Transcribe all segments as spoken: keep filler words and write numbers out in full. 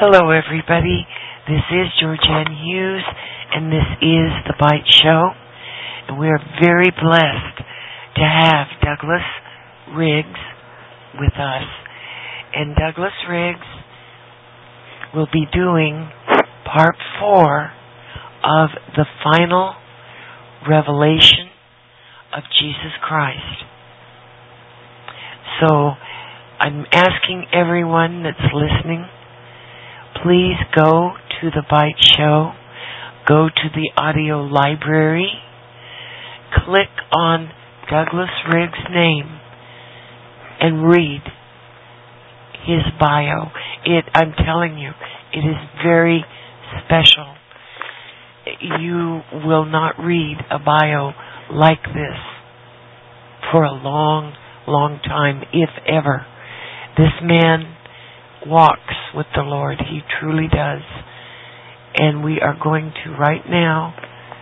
Hello, everybody. This is Georgianne Hughes, and this is The Bite Show. And we are very blessed to have Douglas Riggs with us. And Douglas Riggs will be doing part four of the final revelation of Jesus Christ. So I'm asking everyone that's listening, please go to the Bite Show, go to the audio library, click on Douglas Riggs' name, and read his bio. It, I'm telling you, it is very special. You will not read a bio like this for a long, long time, if ever. This man walks with the Lord. He truly does. And we are going to right now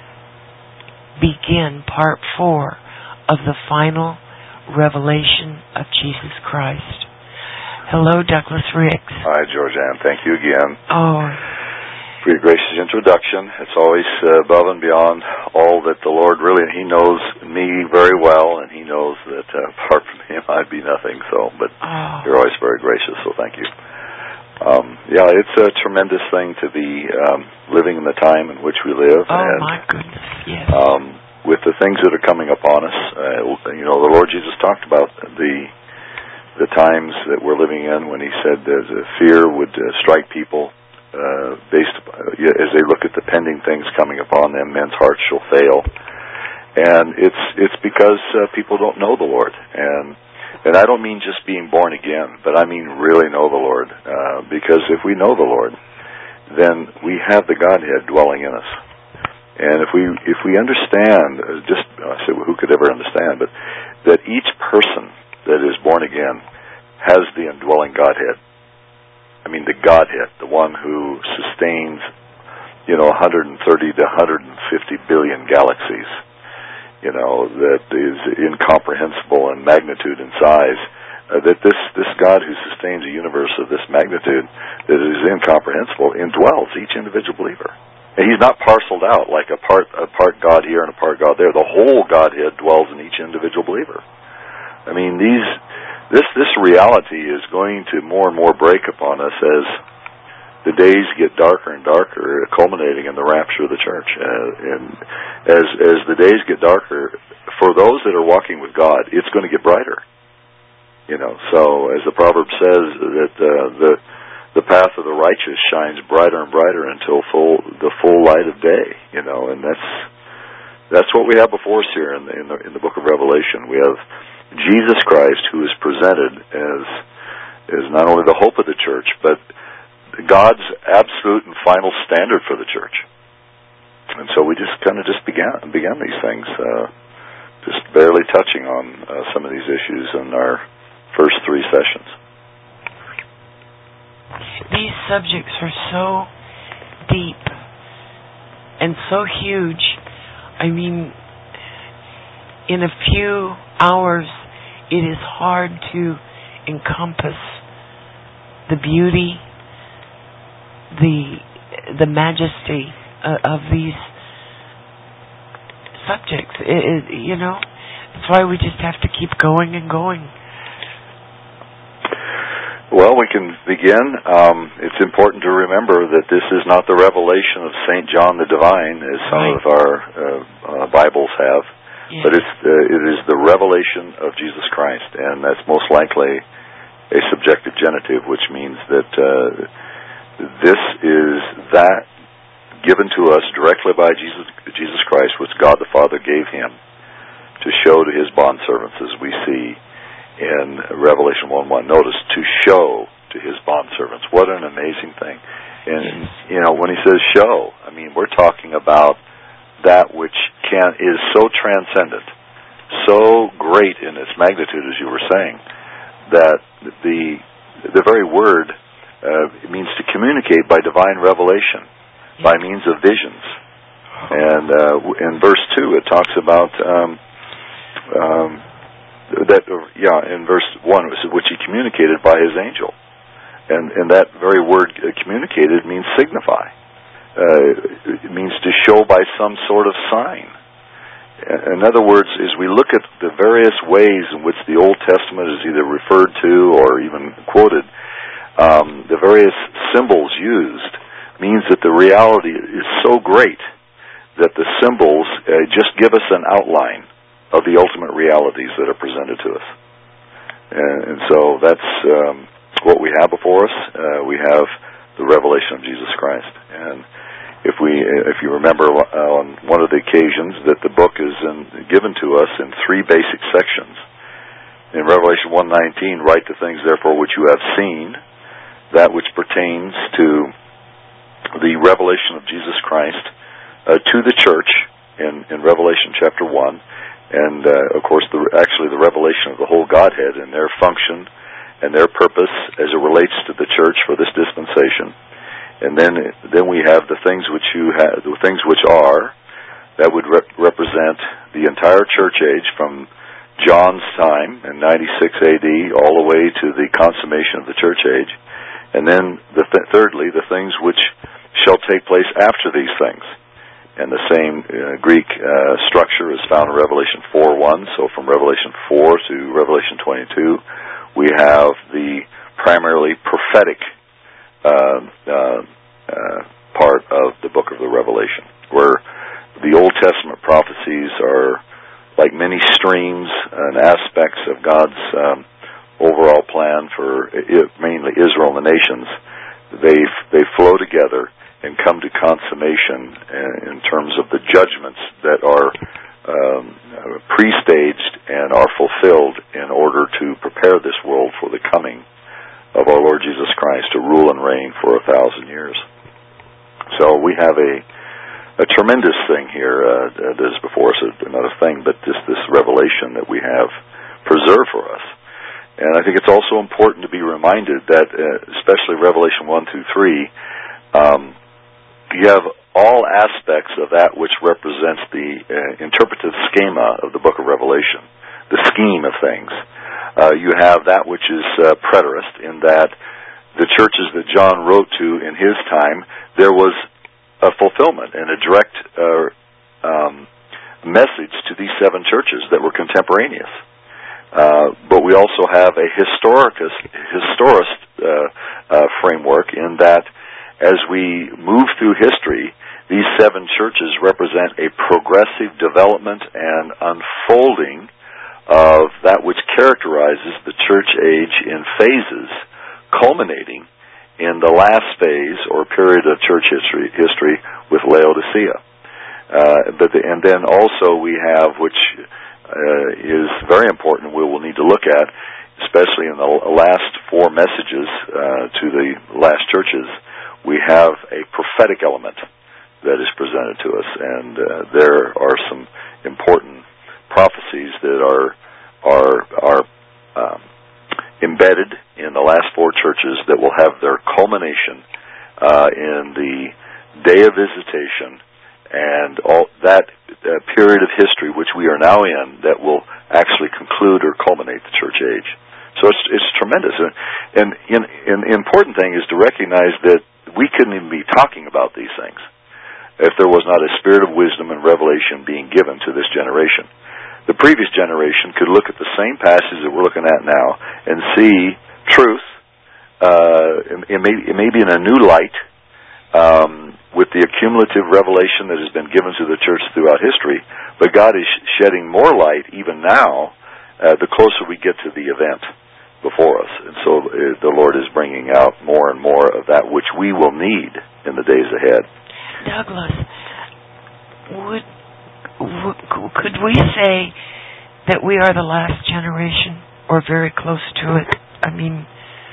begin part four of the final revelation of Jesus Christ. Hello, Douglas Riggs. Hi, Georgianne. Thank you again. Oh. For your gracious introduction. It's always uh, above and beyond all that the Lord really, He knows me very well, and He knows that uh, apart from Him I'd be nothing. So, but oh. You're always very gracious, so thank you. Um, yeah, it's a tremendous thing to be um, living in the time in which we live. Oh, and, my goodness, yes. Um, with the things that are coming upon us, uh, you know, the Lord Jesus talked about the the times that we're living in when He said that uh, fear would uh, strike people uh, based upon, uh, as they look at the pending things coming upon them, men's hearts shall fail. And it's it's because uh, people don't know the Lord. And And I don't mean just being born again, but I mean really know the Lord. Uh, because if we know the Lord, then we have the Godhead dwelling in us. And if we if we understand, uh, just I say, well, who could ever understand, but that each person that is born again has the indwelling Godhead. I mean, the Godhead, the one who sustains, you know, one hundred thirty to one hundred fifty billion galaxies. You know, that is incomprehensible in magnitude and size, uh, that this, this God who sustains a universe of this magnitude that is incomprehensible indwells each individual believer. And He's not parceled out like a part, a part God here and a part God there. The whole Godhead dwells in each individual believer. I mean, these, this, this reality is going to more and more break upon us as the days get darker and darker, culminating in the rapture of the church. Uh, and as as the days get darker, for those that are walking with God, it's going to get brighter. You know, so as the proverb says, that uh, the the path of the righteous shines brighter and brighter until full the full light of day. You know, and that's that's what we have before us here in the in the, in the book of Revelation. We have Jesus Christ, who is presented as as not only the hope of the church, but God's absolute and final standard for the church. And so we just kind of just began began these things, uh, just barely touching on uh, some of these issues in our first three sessions. These subjects are so deep and so huge. I mean, in a few hours, it is hard to encompass the beauty, the the majesty uh, of these subjects. It, it, you know, that's why we just have to keep going and going. Well, we can begin. Um, it's important to remember that this is not the revelation of Saint John the Divine, as some right. of our uh, uh, Bibles have, yes. but it's uh, it is the revelation of Jesus Christ, and that's most likely a subjective genitive, which means that uh, this is that given to us directly by Jesus, Jesus Christ, which God the Father gave Him to show to His bondservants, as we see in Revelation one one. Notice, to show to His bondservants. What an amazing thing. And, you know, when He says show, I mean, we're talking about that which can is so transcendent, so great in its magnitude, as you were saying, that the the very word uh, it means to communicate by divine revelation, by means of visions. And uh, in verse two, it talks about um, um, that. Yeah, in verse one, it was which He communicated by His angel. and, and that very word uh, communicated means signify. Uh, it means to show by some sort of sign. In other words, as we look at the various ways in which the Old Testament is either referred to or even quoted, um, the various symbols used means that the reality is so great that the symbols uh, just give us an outline of the ultimate realities that are presented to us. And, and so that's um, what we have before us. Uh, we have the revelation of Jesus Christ. And if we, if you remember uh, on one of the occasions that the book is in, given to us in three basic sections. In Revelation one nineteen, write the things, therefore, which you have seen, that which pertains to the revelation of Jesus Christ uh, to the church in, in Revelation chapter one, and, uh, of course, the, actually the revelation of the whole Godhead and their function and their purpose as it relates to the church for this dispensation. And then, then we have the things which you have, the things which are, that would rep- represent the entire church age from John's time in ninety-six A D all the way to the consummation of the church age. And then, the th- thirdly, the things which shall take place after these things. And the same uh, Greek uh, structure is found in Revelation four one. So from Revelation four to Revelation twenty-two, we have the primarily prophetic Uh, uh, uh, part of the book of the Revelation, where the Old Testament prophecies are like many streams and aspects of God's um, overall plan for it, mainly Israel and the nations. They they flow together and come to consummation in terms of the judgments that are um, pre-staged and are fulfilled in order to prepare this world for the coming of our Lord Jesus Christ to rule and reign for a thousand years. So we have a a tremendous thing here uh, that is before us, another thing, but just this revelation that we have preserved for us. And I think it's also important to be reminded that, uh, especially Revelation one through three, um, you have all aspects of that which represents the uh, interpretive schema of the book of Revelation, the scheme of things. Uh, you have that which is uh, preterist, in that the churches that John wrote to in his time, there was a fulfillment and a direct uh, um, message to these seven churches that were contemporaneous. Uh, but we also have a historicist, historist uh, uh, framework, in that as we move through history, these seven churches represent a progressive development and unfolding of that which characterizes the church age in phases, culminating in the last phase or period of church history, history with Laodicea. Uh, but the, and then also we have, which uh, is very important, we will need to look at, especially in the last four messages uh, to the last churches, we have a prophetic element that is presented to us, and uh, there are some important prophecies that are are are um, embedded in the last four churches that will have their culmination uh, in the day of visitation and all that uh, period of history which we are now in that will actually conclude or culminate the church age. So it's it's tremendous, and and, and, and the important thing is to recognize that we couldn't even be talking about these things if there was not a spirit of wisdom and revelation being given to this generation. The previous generation could look at the same passage that we're looking at now and see truth. Uh, it, may, it may be in a new light um, with the accumulative revelation that has been given to the church throughout history, but God is shedding more light even now uh, the closer we get to the event before us. And so uh, the Lord is bringing out more and more of that which we will need in the days ahead. Douglas, would, would could we say that we are the last generation, or very close to it? I mean,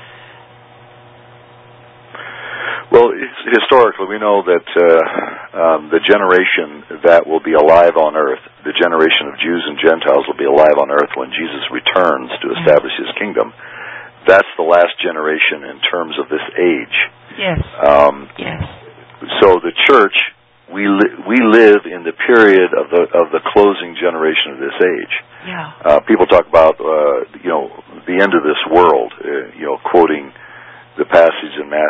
well, historically, we know that uh, um, the generation that will be alive on earth, the generation of Jews and Gentiles will be alive on earth when Jesus returns to establish His kingdom. That's the last generation in terms of this age. Yes. Um, yes. So the church, we li- we live in the period of the of the closing generation of this age. Yeah. Uh, people talk about uh, you know the end of this world, uh, you know, quoting the past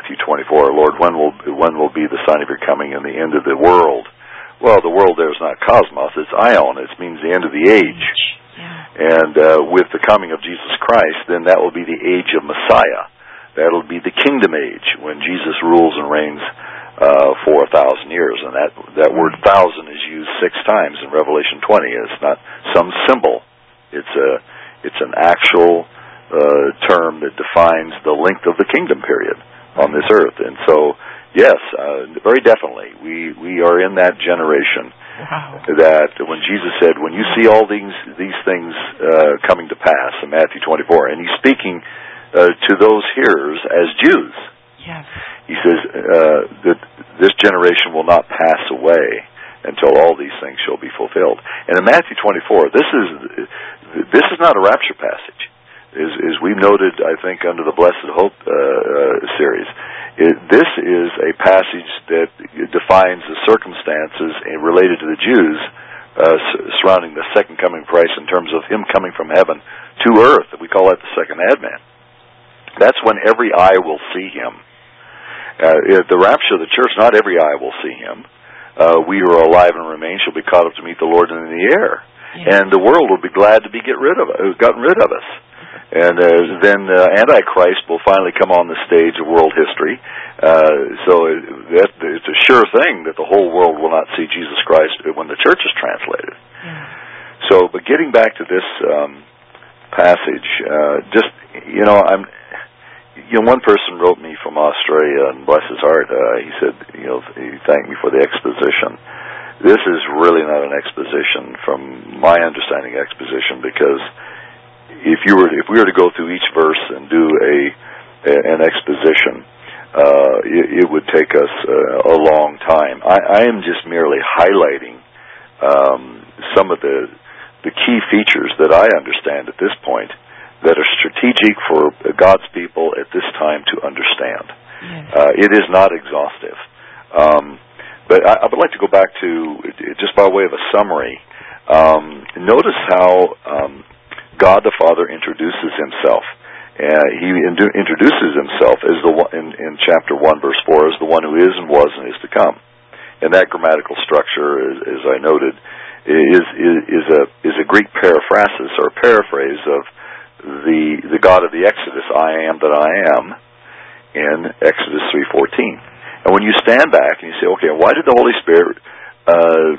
Matthew twenty-four, Lord, when will when will be the sign of your coming and the end of the world? Well, the world there is not cosmos, it's aion. It means the end of the age. Yeah. And uh, with the coming of Jesus Christ, then that will be the age of Messiah. That'll be the kingdom age, when Jesus rules and reigns uh, for a thousand years. And that, that word thousand is used six times in Revelation twenty. It's not some symbol. It's a it's an actual uh, term that defines the length of the kingdom period on this earth. And so, yes, uh, very definitely, we, we are in that generation. Wow. That when Jesus said, when you see all these these things uh, coming to pass in Matthew twenty-four, and he's speaking uh, to those hearers as Jews. Yes. He says uh, that this generation will not pass away until all these things shall be fulfilled. And in Matthew twenty-four, this is this is not a rapture passage. As, as we've noted, I think, under the Blessed Hope uh, uh, series, it, this is a passage that defines the circumstances related to the Jews uh, surrounding the second coming of Christ in terms of him coming from heaven to earth. We call that the second advent. That's when every eye will see him. Uh, the rapture of the church, not every eye will see him. Uh, we who are alive and remain shall be caught up to meet the Lord in the air. Yeah. And the world will be glad to be get rid of uh, gotten rid of us. And uh, then uh, Antichrist will finally come on the stage of world history. Uh, so it, that, it's a sure thing that the whole world will not see Jesus Christ when the church is translated. Yeah. So, but getting back to this um, passage, uh, just, you know, I'm... You know, one person wrote me from Australia, and bless his heart, uh, he said, you know, he thanked me for the exposition. This is really not an exposition from my understanding exposition, because if you were, if we were to go through each verse and do a, a an exposition, uh, it, it would take us uh, a long time. I, I am just merely highlighting um, some of the the key features that I understand at this point that are strategic for God's people at this time to understand. Yes. Uh, it is not exhaustive. Um, but I, I would like to go back to, just by way of a summary, um, notice how um, God the Father introduces himself. Uh, he in- introduces himself as the one, in, in chapter one, verse four, as the one who is and was and is to come. And that grammatical structure, as, as I noted, is, is, is, a, is a Greek paraphrasis or paraphrase of the the God of the Exodus, I am that I am, in Exodus three fourteen. And when you stand back and you say, okay, why did the Holy Spirit uh,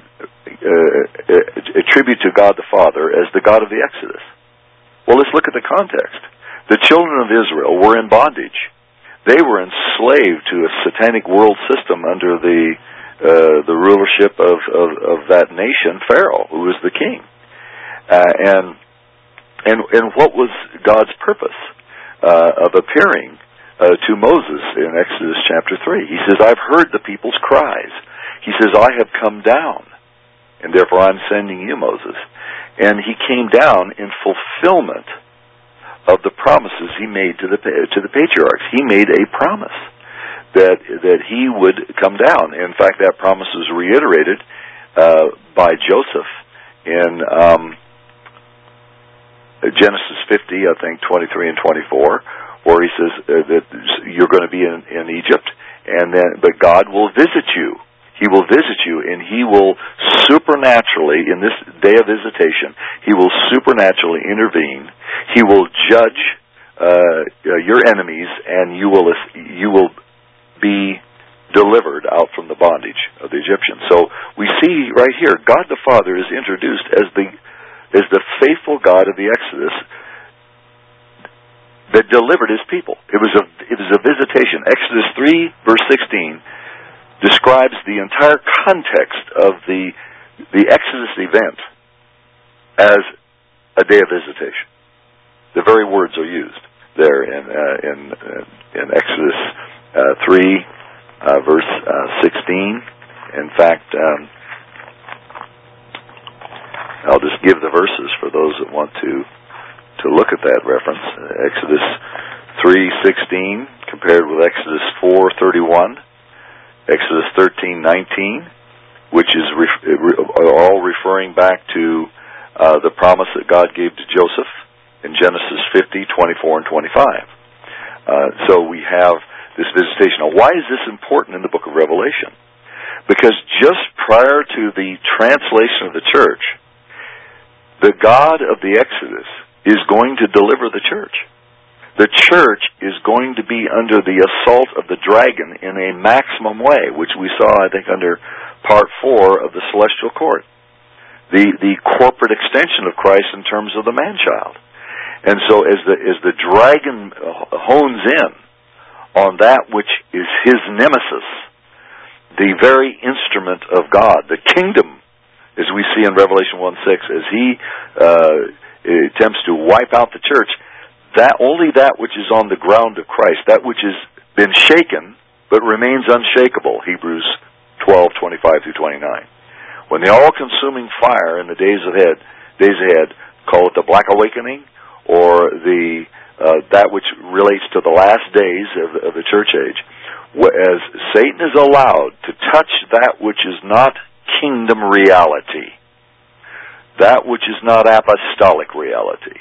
uh, attribute to God the Father as the God of the Exodus? Well, let's look at the context. The children of Israel were in bondage. They were enslaved to a satanic world system under the uh, the rulership of, of, of that nation, Pharaoh, who was the king. Uh, and And and what was God's purpose uh, of appearing uh, to Moses in Exodus chapter three? He says, I've heard the people's cries. He says, I have come down, and therefore I'm sending you, Moses. And he came down in fulfillment of the promises he made to the to the patriarchs. He made a promise that that he would come down. In fact, that promise was reiterated uh, by Joseph in Um, Genesis fifty, I think, twenty-three and twenty-four, where he says uh, that you're going to be in, in Egypt, and then but God will visit you. He will visit you, and he will supernaturally, in this day of visitation, he will supernaturally intervene. He will judge uh, your enemies, and you will you will be delivered out from the bondage of the Egyptians. So we see right here, God the Father is introduced as the is the faithful God of the Exodus that delivered his people. It was a it was a visitation. Exodus three, verse sixteen, describes the entire context of the the Exodus event as a day of visitation. The very words are used there in uh, in uh, in Exodus uh, three, uh, verse uh, sixteen. In fact. Um, I'll just give the verses for those that want to to look at that reference. Exodus three sixteen compared with Exodus four thirty-one, Exodus thirteen nineteen, which is re- all referring back to uh, the promise that God gave to Joseph in Genesis fifty twenty-four and twenty-five. Uh, so we have this visitation. Now, why is this important in the book of Revelation? Because just prior to the translation of the church, the God of the Exodus is going to deliver the church. The church is going to be under the assault of the dragon in a maximum way, which we saw, I think, under part four of the Celestial Court. The the corporate extension of Christ in terms of the man-child. And so as the as the dragon hones in on that which is his nemesis, the very instrument of God, the kingdom, as we see in Revelation one six, as he uh, attempts to wipe out the church, that only that which is on the ground of Christ, that which has been shaken but remains unshakable, Hebrews twelve twenty-five through twenty-nine. When the all-consuming fire in the days ahead, days ahead, call it the Black Awakening, or the uh, that which relates to the last days of, of the church age, as Satan is allowed to touch that which is not kingdom reality, that which is not apostolic reality,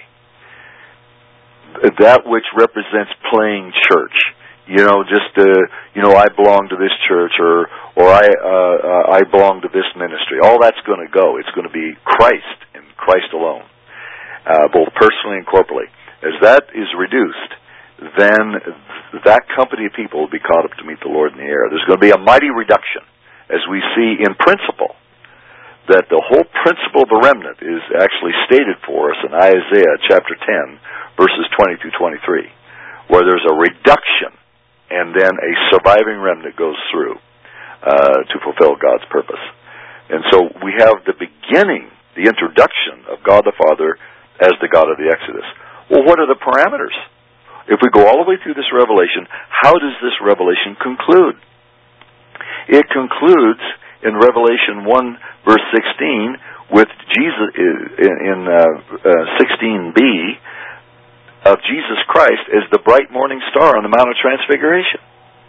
that which represents playing church. You know, just uh, you know, I belong to this church, or or I uh, uh, I belong to this ministry. All that's going to go. It's going to be Christ and Christ alone, uh, both personally and corporately. As that is reduced, then that company of people will be caught up to meet the Lord in the air. There's going to be a mighty reduction, as we see in principle, that the whole principle of the remnant is actually stated for us in Isaiah chapter ten, verses twenty through twenty-three, where there's a reduction and then a surviving remnant goes through uh, to fulfill God's purpose. And so we have the beginning, the introduction of God the Father as the God of the Exodus. Well, what are the parameters? If we go all the way through this revelation, how does this revelation conclude? It concludes in Revelation one, verse sixteen, with Jesus in uh, uh, sixteen b, of Jesus Christ as the bright morning star on the Mount of Transfiguration.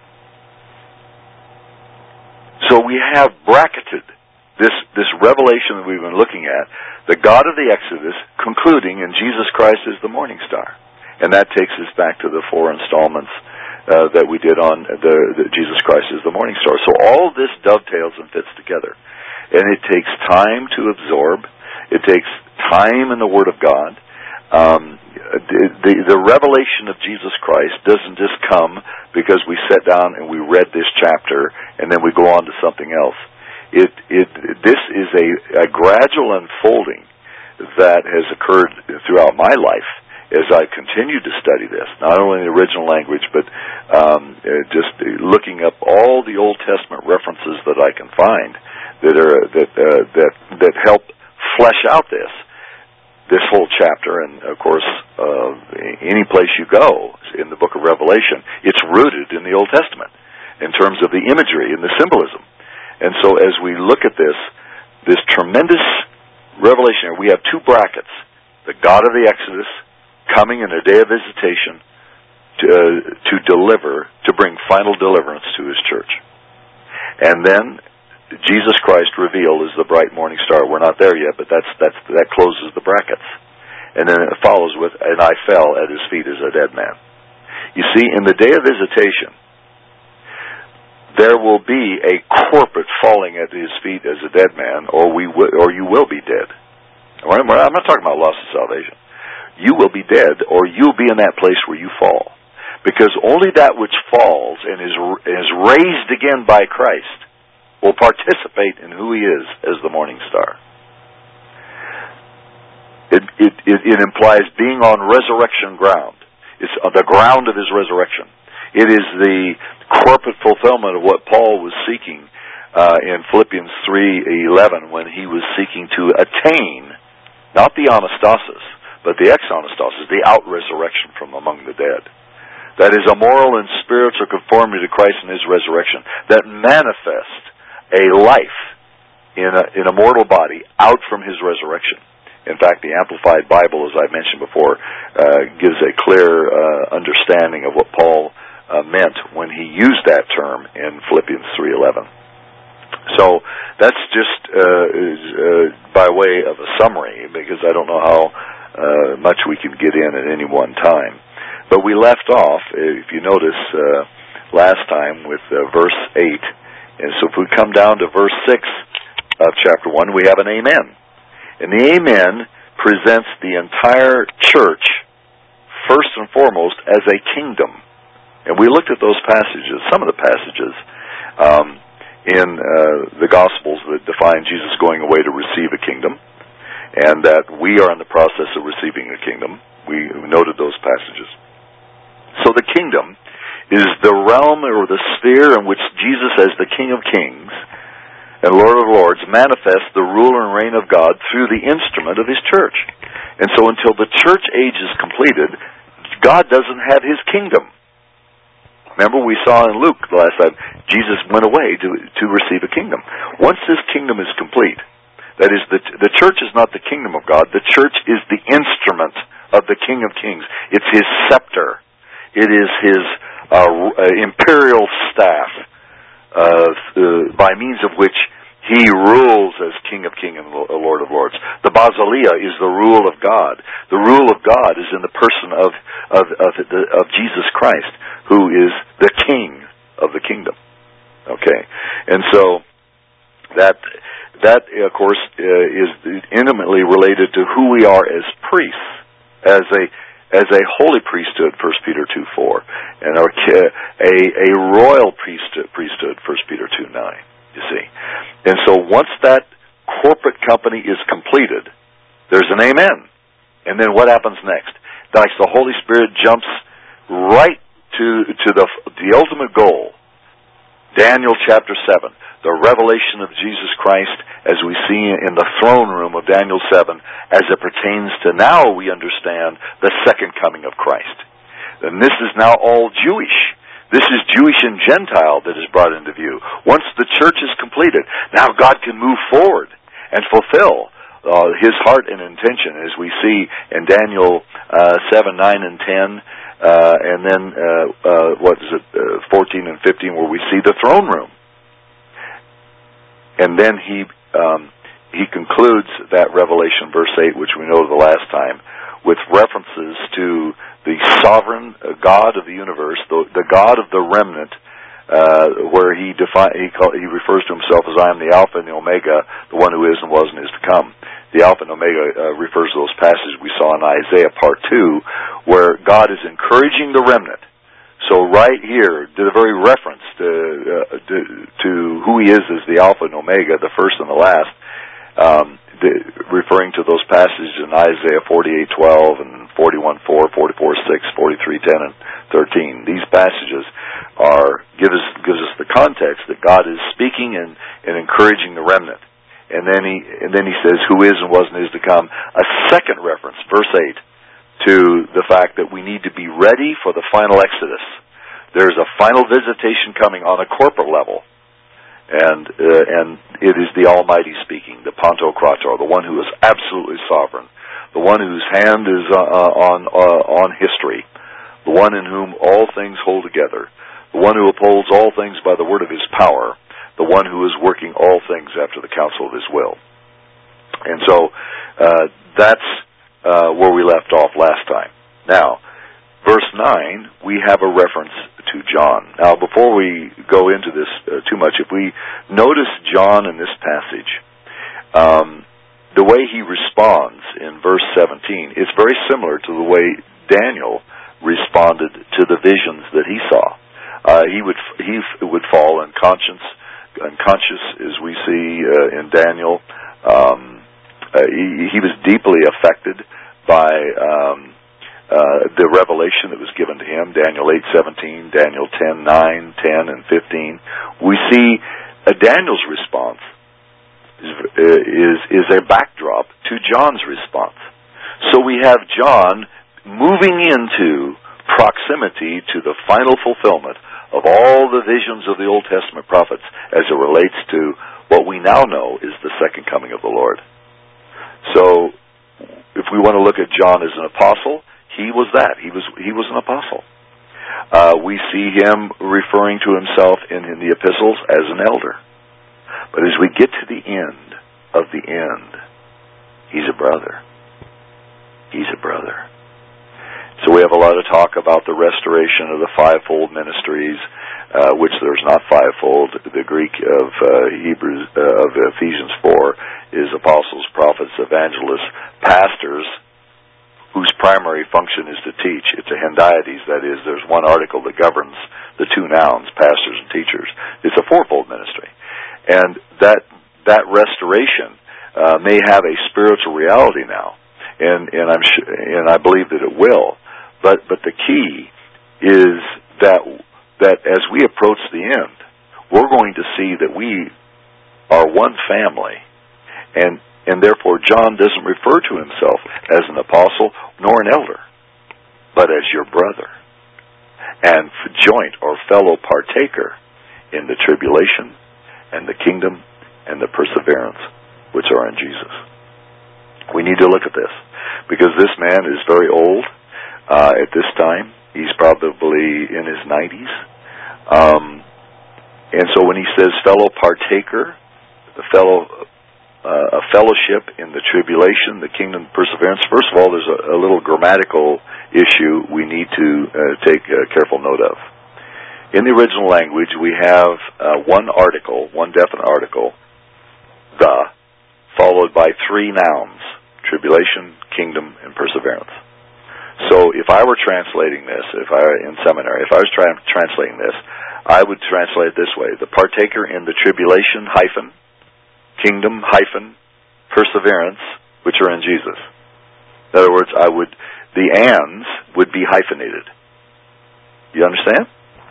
So we have bracketed this, this revelation that we've been looking at, the God of the Exodus, concluding in Jesus Christ as the morning star. And that takes us back to the four installments uh, that we did on the, the Jesus Christ as the morning star. So all this dovetails and fits together. And it takes time to absorb. It takes time in the Word of God. Um, the, the, the revelation of Jesus Christ doesn't just come because we sat down and we read this chapter and then we go on to something else. It, it, this is a, a gradual unfolding that has occurred throughout my life as I continue to study this, not only in the original language, but um, just looking up all the Old Testament references that I can find that are that uh, that that help flesh out this. This whole chapter, and of course, uh, any place you go in the book of Revelation, it's rooted in the Old Testament in terms of the imagery and the symbolism. And so as we look at this, this tremendous revelation, we have two brackets. The God of the Exodus coming in a day of visitation to, uh, to deliver, to bring final deliverance to His church. And then Jesus Christ revealed as the bright morning star. We're not there yet, but that's that's that closes the brackets. And then it follows with, and I fell at His feet as a dead man. You see, in the day of visitation, there will be a corporate falling at His feet as a dead man, or we will, or you will be dead. I'm not talking about loss of salvation. You will be dead, or you'll be in that place where you fall, because only that which falls and is is raised again by Christ will participate in who He is as the morning star. It, it, it, it implies being on resurrection ground. It's on the ground of His resurrection. It is the corporate fulfillment of what Paul was seeking uh, in Philippians three eleven when he was seeking to attain, not the anastasis, but the ex-anastasis, the out-resurrection from among the dead. That is a moral and spiritual conformity to Christ and His resurrection that manifests a life in a, in a mortal body out from His resurrection. In fact, the Amplified Bible, as I mentioned before, uh, gives a clear uh, understanding of what Paul uh, meant when he used that term in Philippians three eleven. So that's just uh, uh, by way of a summary, because I don't know how uh, much we can get in at any one time. But we left off, if you notice, uh, last time with uh, verse eight. And so if we come down to verse six of chapter one, we have an amen. And the amen presents the entire church, first and foremost, as a kingdom. And we looked at those passages, some of the passages, um, in uh, the Gospels that define Jesus going away to receive a kingdom, and that we are in the process of receiving a kingdom. We noted those passages. So the kingdom is the realm or the sphere in which Jesus, as the King of Kings and Lord of Lords, manifests the rule and reign of God through the instrument of His church. And so until the church age is completed, God doesn't have His kingdom. Remember, we saw in Luke the last time, Jesus went away to, to receive a kingdom. Once this kingdom is complete, that is, the, the church is not the kingdom of God. The church is the instrument of the King of Kings. It's His scepter. It is His uh, uh, imperial staff, uh, uh, by means of which He rules as King of Kings and Lord of Lords. The Basileia is the rule of God. The rule of God is in the person of of of, the, of Jesus Christ, who is the King of the kingdom. Okay, and so that that of course uh, is intimately related to who we are as priests, as a as a holy priesthood, First Peter two four, and our, a a royal priesthood, priesthood, First Peter two nine. You see, and so once that corporate company is completed, there's an amen, and then what happens next? Like the Holy Spirit jumps right to to the the ultimate goal. Daniel chapter seven, the revelation of Jesus Christ, as we see in the throne room of Daniel seven, as it pertains to now we understand the second coming of Christ. And this is now all Jewish. This is Jewish and Gentile that is brought into view. Once the church is completed, now God can move forward and fulfill uh, His heart and intention, as we see in Daniel uh, seven, nine, and ten, uh, and then uh, uh, what is it, uh, fourteen and fifteen, where we see the throne room. And then he um, he concludes that revelation, verse eight, which we know the last time, with references to the sovereign God of the universe, the, the God of the remnant, uh, where he defi- he, call, he refers to Himself as I am the Alpha and the Omega, the one who is and was and is to come. The Alpha and Omega uh, refers to those passages we saw in Isaiah part two, where God is encouraging the remnant. So right here, the very reference to, uh, to, to who He is as the Alpha and Omega, the first and the last, um, the, referring to those passages in Isaiah forty-eight twelve and forty-one four, forty-four six, forty-three ten, and thirteen. These passages are give us gives us the context that God is speaking and, and encouraging the remnant. And then he and then he says, who is and was and is to come. A second reference, verse eight, to the fact that we need to be ready for the final exodus. There's a final visitation coming on a corporate level. And uh, and it is the Almighty speaking, the Pantocrator, the one who is absolutely sovereign, the one whose hand is uh, on uh, on history, the one in whom all things hold together, the one who upholds all things by the word of His power, the one who is working all things after the counsel of His will. And so uh, that's uh, where we left off last time. Now, verse nine, we have a reference to John. Now, before we go into this uh, too much, if we notice John in this passage, um, the way he responds in verse seventeen is very similar to the way Daniel responded to the visions that he saw. Uh, he would he would fall unconscious, unconscious as we see uh, in Daniel. Um, uh, he, he was deeply affected by um, Uh, the revelation that was given to him, Daniel eight seventeen, Daniel ten nine, ten, and fifteen. We see uh, Daniel's response is, is is a backdrop to John's response. So we have John moving into proximity to the final fulfillment of all the visions of the Old Testament prophets as it relates to what we now know is the second coming of the Lord. So if we want to look at John as an apostle, he was that. He was he was an apostle. Uh, we see him referring to himself in, in the epistles as an elder. But as we get to the end of the end, he's a brother. He's a brother. So we have a lot of talk about the restoration of the fivefold ministries, uh, which there's not fivefold. The Greek of uh, Hebrews uh, of Ephesians four is apostles, prophets, evangelists, pastors, whose primary function is to teach. It's a hendiades, that is, there's one article that governs the two nouns, pastors and teachers. It's a fourfold ministry. And that that restoration uh, may have a spiritual reality now, and and I'm sh- and I believe that it will. But but the key is that that as we approach the end, we're going to see that we are one family, and and therefore John doesn't refer to himself as an apostle nor an elder, but as your brother and joint or fellow partaker in the tribulation and the kingdom and the perseverance which are in Jesus. We need to look at this, because this man is very old uh, at this time. He's probably in his nineties. Um, and so when he says fellow partaker, the fellow uh, a fellowship in the tribulation, the kingdom, perseverance, first of all, there's a, a little grammatical issue we need to uh, take uh, careful note of. In the original language, we have uh, one article, one definite article, the, followed by three nouns, tribulation, kingdom, and perseverance. So if I were translating this, if I were in seminary, if I was tra- translating this, I would translate it this way: the partaker in the tribulation, hyphen, kingdom, hyphen, perseverance, which are in Jesus. In other words, I would, the ands would be hyphenated. You understand?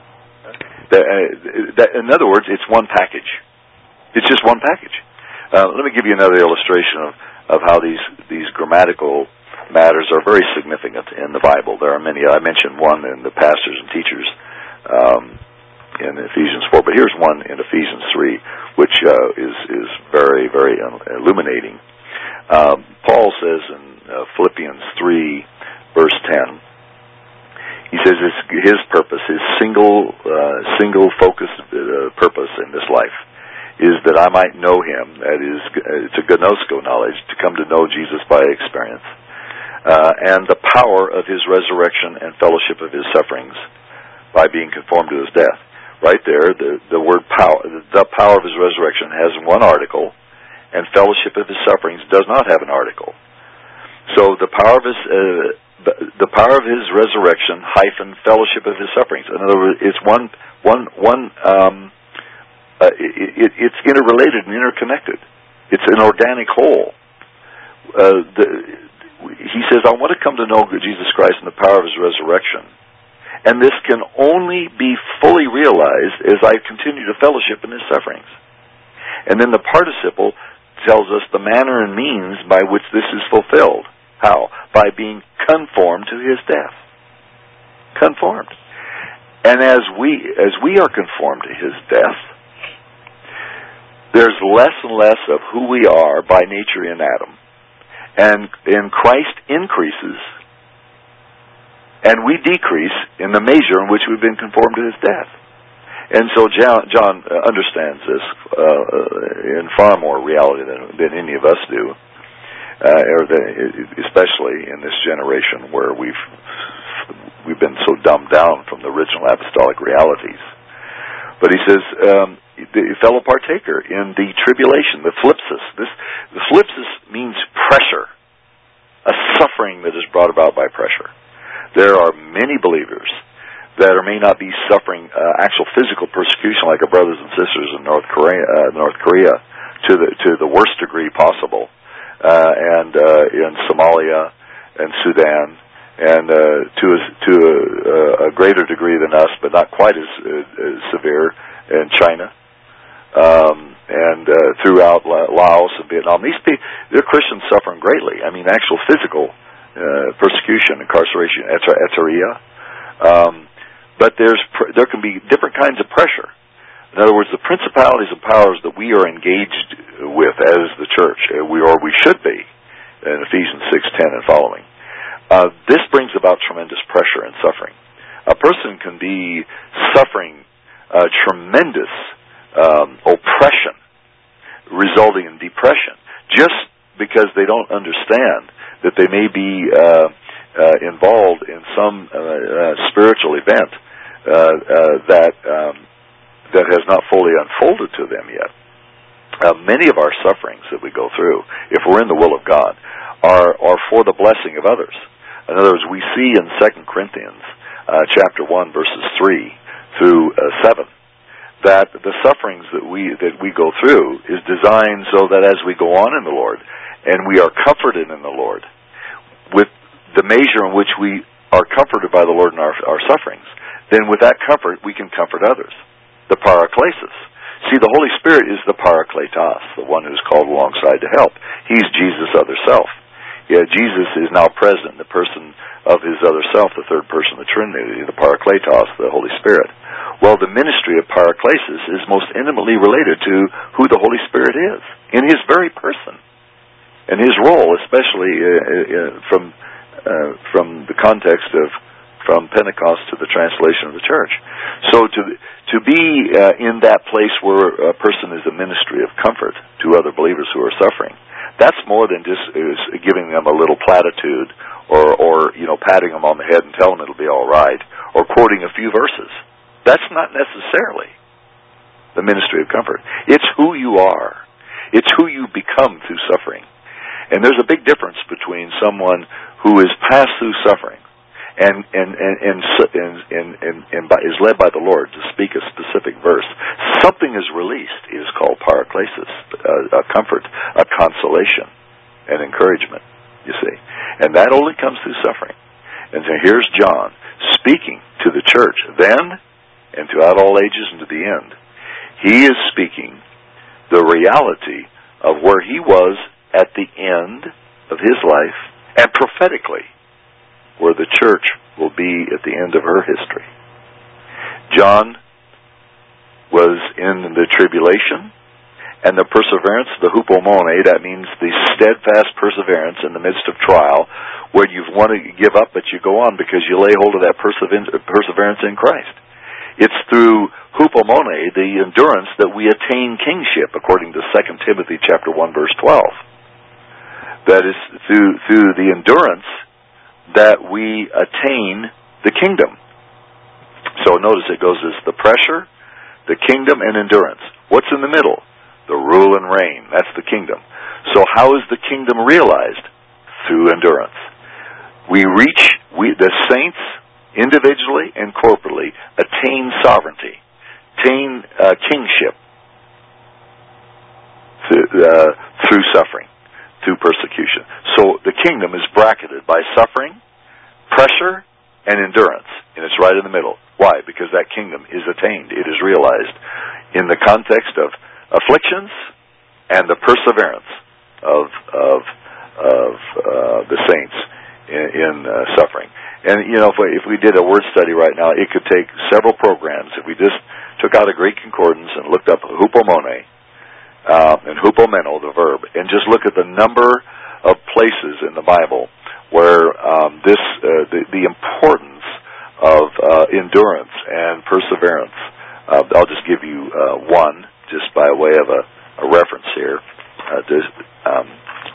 That, uh, that, in other words, it's one package. It's just one package. Uh, let me give you another illustration of, of how these, these grammatical matters are very significant in the Bible. There are many. I mentioned one in the pastors and teachers um, in Ephesians four, but here's one in Ephesians three, which uh, is, is very, very illuminating. Um, Paul says in uh, Philippians three, verse ten, he says his, his purpose, his single, uh, single focused uh, purpose in this life is that I might know him. That is, it's a gnosko knowledge, to come to know Jesus by experience, uh, and the power of his resurrection and fellowship of his sufferings by being conformed to his death. Right there, the, the word power, the power of his resurrection has one article, and fellowship of his sufferings does not have an article. So the power of his, uh, the power of his resurrection hyphen fellowship of his sufferings. In other words, it's one, one, one. Um, uh, it, it, it's interrelated and interconnected. It's an organic whole. Uh, the, he says, "I want to come to know Jesus Christ and the power of his resurrection." And this can only be fully realized as I continue to fellowship in his sufferings. And then the participle tells us the manner and means by which this is fulfilled. How? By being conformed to his death. Conformed. And as we as we are conformed to his death, there's less and less of who we are by nature in Adam. And, and Christ increases, and we decrease in the measure in which we've been conformed to his death. And so John, John understands this uh, in far more reality than, than any of us do, uh, or the, especially in this generation where we've we've been so dumbed down from the original apostolic realities. But he says, um, the fellow partaker in the tribulation, the thlipsis. This, the thlipsis means pressure, a suffering that is brought about by pressure. There are many believers that are, may not be suffering uh, actual physical persecution like our brothers and sisters in North Korea, uh, North Korea, to the to the worst degree possible, uh, and uh, in Somalia and Sudan, and uh, to a, to a, a greater degree than us, but not quite as, uh, as severe in China, um, and uh, throughout Laos and Vietnam. These people, they're Christians suffering greatly. I mean, actual physical uh, persecution, incarceration, et cetera. Um, but there's pr- there can be different kinds of pressure. In other words, the principalities and powers that we are engaged with as the church, uh, we or we should be, in Ephesians six ten and following. Uh, this brings about tremendous pressure and suffering. A person can be suffering uh, tremendous um, oppression, resulting in depression, just because they don't understand that they may be uh, uh, involved in some uh, uh, spiritual event uh, uh, that um, that has not fully unfolded to them yet. Uh, many of our sufferings that we go through, if we're in the will of God, are are for the blessing of others. In other words, we see in Second Corinthians uh, chapter one, verses three through uh, seven, that the sufferings that we that we go through is designed so that as we go on in the Lord, and we are comforted in the Lord, with the measure in which we are comforted by the Lord in our, our sufferings, then with that comfort we can comfort others. The paraklesis. See, the Holy Spirit is the parakletos, the one who's called alongside to help. He's Jesus' other self. Yeah, Jesus is now present in the person of his other self, the third person of the Trinity, the parakletos, the Holy Spirit. Well, the ministry of paraklesis is most intimately related to who the Holy Spirit is, in his very person. And his role, especially uh, uh, from uh, from the context of from Pentecost to the translation of the church. So to to be uh, in that place where a person is a ministry of comfort to other believers who are suffering, that's more than just is giving them a little platitude or, or you know, patting them on the head and telling them it'll be all right, or quoting a few verses. That's not necessarily the ministry of comfort. It's who you are. It's who you become through suffering. And there's a big difference between someone who is passed through suffering and and and and, and, and, and, and by, is led by the Lord to speak a specific verse. Something is released. It is called paraklesis, a, a comfort, a consolation, an encouragement, you see. And that only comes through suffering. And so here's John speaking to the church then and throughout all ages and to the end. He is speaking the reality of where he was at the end of his life, and prophetically, where the church will be at the end of her history. John was in the tribulation, and the perseverance, the hupomone, that means the steadfast perseverance in the midst of trial, where you want to give up, but you go on because you lay hold of that perseverance in Christ. It's through hupomone, the endurance, that we attain kingship, according to Second Timothy chapter one, verse twelve. That is through through the endurance that we attain the kingdom. So notice it goes as the pressure, the kingdom, and endurance. What's in the middle? The rule and reign. That's the kingdom. So how is the kingdom realized? Through endurance. We reach, we the saints, individually and corporately, attain sovereignty, attain uh, kingship through, uh, through suffering, through persecution. So the kingdom is bracketed by suffering, pressure, and endurance, and it's right in the middle. Why? Because that kingdom is attained. It is realized in the context of afflictions and the perseverance of of of uh, the saints in, in uh, suffering. And you know, if we, if we did a word study right now, it could take several programs. If we just took out a Greek concordance and looked up hupomone uh, and hupomeno, the verb, and just look at the number of places in the Bible where um, this uh, the, the importance of uh, endurance and perseverance. Uh, I'll just give you uh, one, just by way of a, a reference here. Uh, this, um,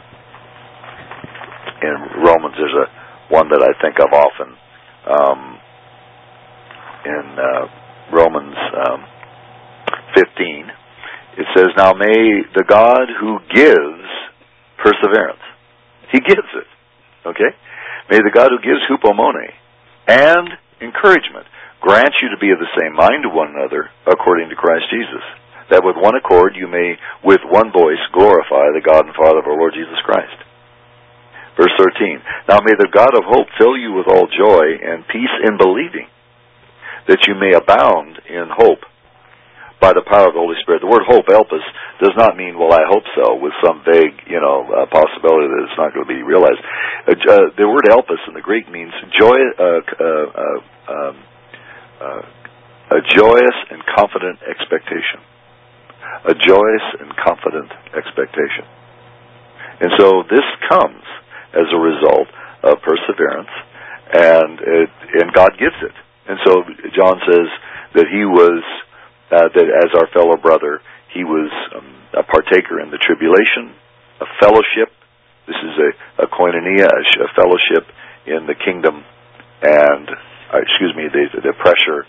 in Romans, there's a one that I think of often. Um, in uh, Romans um, fifteen, it says, "Now may the God who gives perseverance," He gives it, okay? "May the God who gives hupomone and encouragement grant you to be of the same mind to one another according to Christ Jesus, that with one accord you may with one voice glorify the God and Father of our Lord Jesus Christ." Verse thirteen, "Now may the God of hope fill you with all joy and peace in believing, that you may abound in hope by the power of the Holy Spirit." The word hope, elpis, does not mean, well, I hope so, with some vague, you know, uh, possibility that it's not going to be realized. Uh, uh, the word elpis in the Greek means joy, uh, uh, uh, um, uh, a joyous and confident expectation. A joyous and confident expectation. And so this comes as a result of perseverance, and it, and God gives it. And so John says that he was, uh, that as our fellow brother, he was um, a partaker in the tribulation, a fellowship. This is a, a koinonia, a, a fellowship in the kingdom, and uh, excuse me, the, the pressure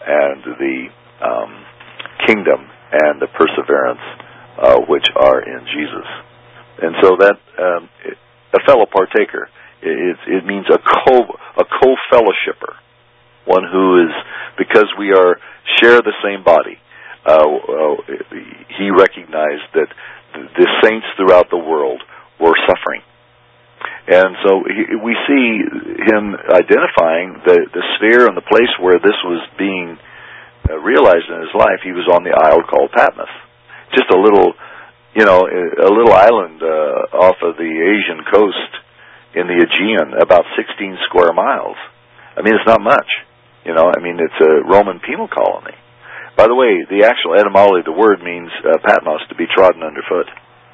and the um, kingdom and the perseverance uh, which are in Jesus. And so that um, a fellow partaker, it, it means a co a co-fellowshipper, one who is, because we are share the same body. Uh, uh, he recognized that the saints throughout the world were suffering. And so he, we see him identifying the, the sphere and the place where this was being uh, realized in his life. He was on the isle called Patmos. Just a little, you know, a little island uh, off of the Asian coast in the Aegean, about sixteen square miles. I mean, it's not much. You know, I mean, it's a Roman penal colony. By the way, the actual etymology of the word means uh, Patmos, to be trodden underfoot.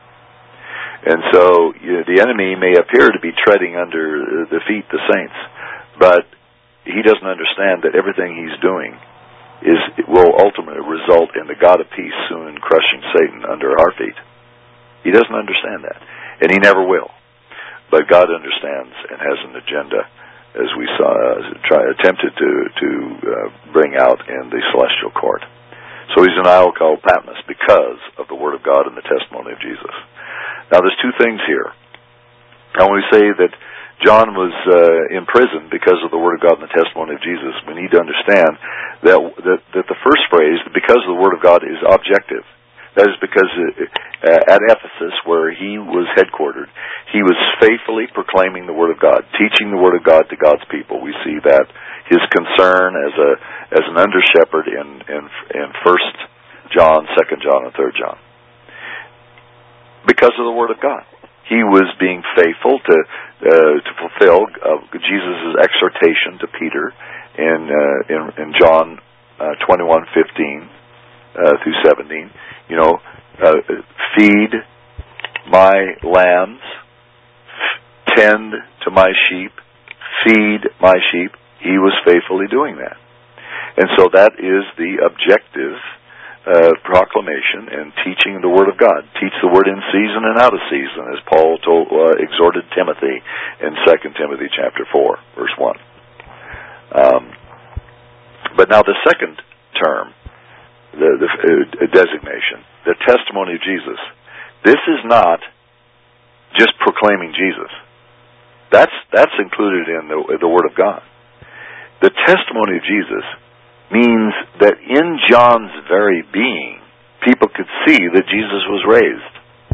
And so you know, the enemy may appear to be treading under the feet the saints, but he doesn't understand that everything he's doing is will ultimately result in the God of peace soon crushing Satan under our feet. He doesn't understand that, and he never will. But God understands and has an agenda, as we saw, uh, try, attempted to to uh, bring out in the celestial court. So he's an isle called Patmos because of the Word of God and the testimony of Jesus. Now there's two things here. Now when we say that John was uh, in prison because of the Word of God and the testimony of Jesus, we need to understand that, that, that the first phrase, because of the Word of God, is objective. That is because uh, at Ephesus, where he was headquartered, he was faithfully proclaiming the Word of God, teaching the Word of God to God's people. We see that his concern as a as an under shepherd in in, in First John, Second John, and Third John, because of the Word of God, he was being faithful to uh, to fulfill uh, Jesus' exhortation to Peter in uh, in, in John uh, twenty-one fifteen uh, through seventeen. You know, uh, feed my lambs, tend to my sheep, feed my sheep. He was faithfully doing that. And so that is the objective uh, proclamation and teaching the Word of God. Teach the Word in season and out of season, as Paul told, uh, exhorted Timothy in Second Timothy chapter four, verse one. Um, but now the second term, the, the uh, designation, the testimony of Jesus. This is not just proclaiming Jesus. That's that's included in the, the Word of God. The testimony of Jesus means that in John's very being, people could see that Jesus was raised.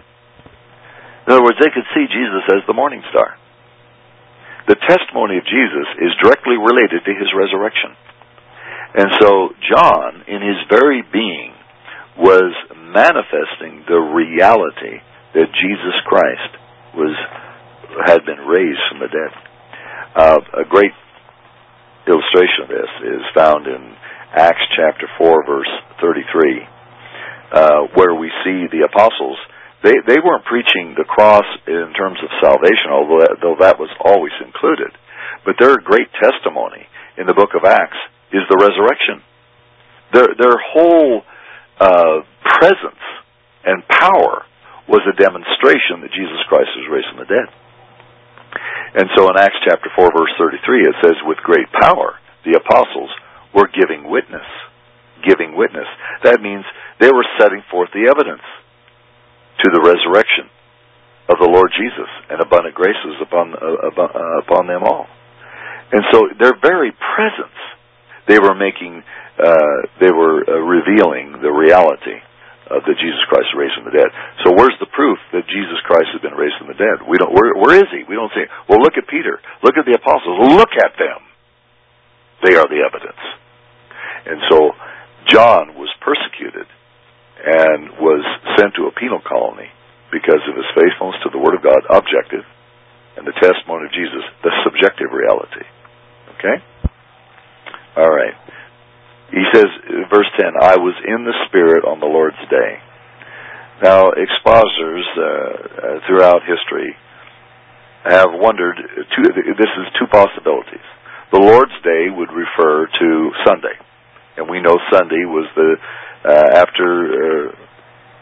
In other words, they could see Jesus as the morning star. The testimony of Jesus is directly related to his resurrection. And so John, in his very being, was manifesting the reality that Jesus Christ was had been raised from the dead. Uh, a great illustration of this is found in Acts chapter four, verse thirty-three, uh, where we see the apostles. They they weren't preaching the cross in terms of salvation, although that, though that was always included. But their great testimony in the book of Acts is the resurrection. Their their whole uh, presence and power was a demonstration that Jesus Christ was raised from the dead. And so in Acts chapter four, verse thirty-three, it says, with great power, the apostles were giving witness. Giving witness. That means they were setting forth the evidence to the resurrection of the Lord Jesus and abundant graces upon, uh, upon them all. And so their very presence, they were making, uh, they were uh, revealing the reality of that Jesus Christ is raised from the dead. So where's the proof that Jesus Christ has been raised from the dead? We don't. Where, where is he? We don't see. Well, look at Peter. Look at the apostles. Look at them. They are the evidence. And so John was persecuted and was sent to a penal colony because of his faithfulness to the Word of God, objective, and the testimony of Jesus, the subjective reality. Okay? All right. He says, verse ten, I was in the Spirit on the Lord's day. Now, expositors uh, uh, throughout history have wondered, two, this is two possibilities. The Lord's Day would refer to Sunday. And we know Sunday was the, uh, after uh,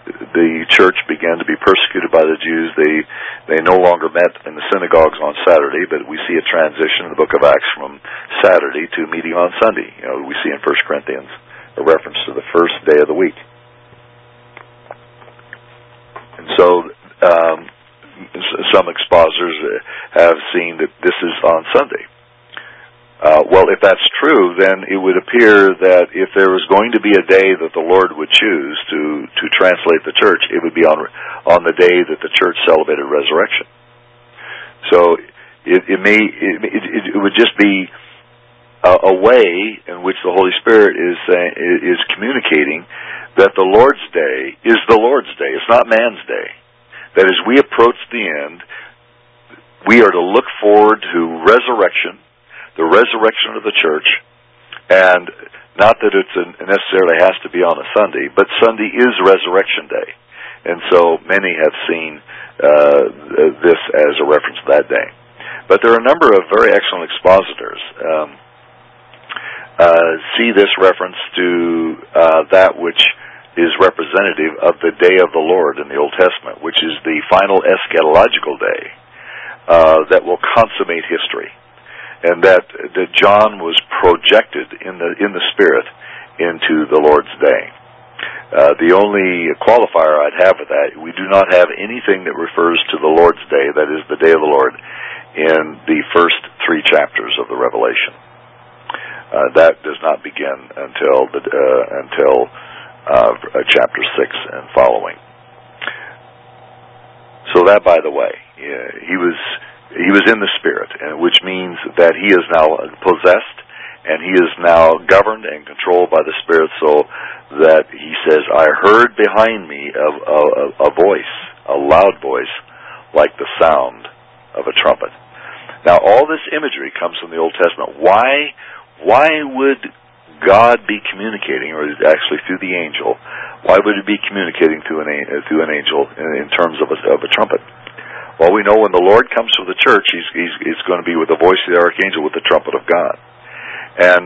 the church began to be persecuted by the Jews. They they no longer met in the synagogues on Saturday, but we see a transition in the book of Acts from Saturday to meeting on Sunday. You know, we see in First Corinthians a reference to the first day of the week. And so um, some expositors have seen that this is on Sunday. Uh, well, if that's true, then it would appear that if there was going to be a day that the Lord would choose to, to translate the church, it would be on on the day that the church celebrated resurrection. So it, it may it, it, it would just be a, a way in which the Holy Spirit is saying, is communicating that the Lord's day is the Lord's day. It's not man's day. That as we approach the end, we are to look forward to resurrection, the resurrection of the church, and not that it necessarily has to be on a Sunday, but Sunday is Resurrection Day. And so many have seen uh, this as a reference to that day. But there are a number of very excellent expositors um, uh, see this reference to uh, that which is representative of the day of the Lord in the Old Testament, which is the final eschatological day uh, that will consummate history. And that, that John was projected in the in the Spirit into the Lord's day. Uh, the only qualifier I'd have with that, we do not have anything that refers to the Lord's day, that is the day of the Lord, in the first three chapters of the Revelation. Uh, that does not begin until the uh, until uh, chapter six and following. So that, by the way, yeah, he was. He was in the Spirit, which means that he is now possessed, and he is now governed and controlled by the Spirit, so that he says, I heard behind me a, a, a voice, a loud voice, like the sound of a trumpet. Now, all this imagery comes from the Old Testament. Why, why would God be communicating, or actually through the angel, why would he be communicating through an, through an angel in, in terms of a, of a trumpet? Well, we know when the Lord comes to the church, he's, he's, he's going to be with the voice of the archangel, with the trumpet of God. And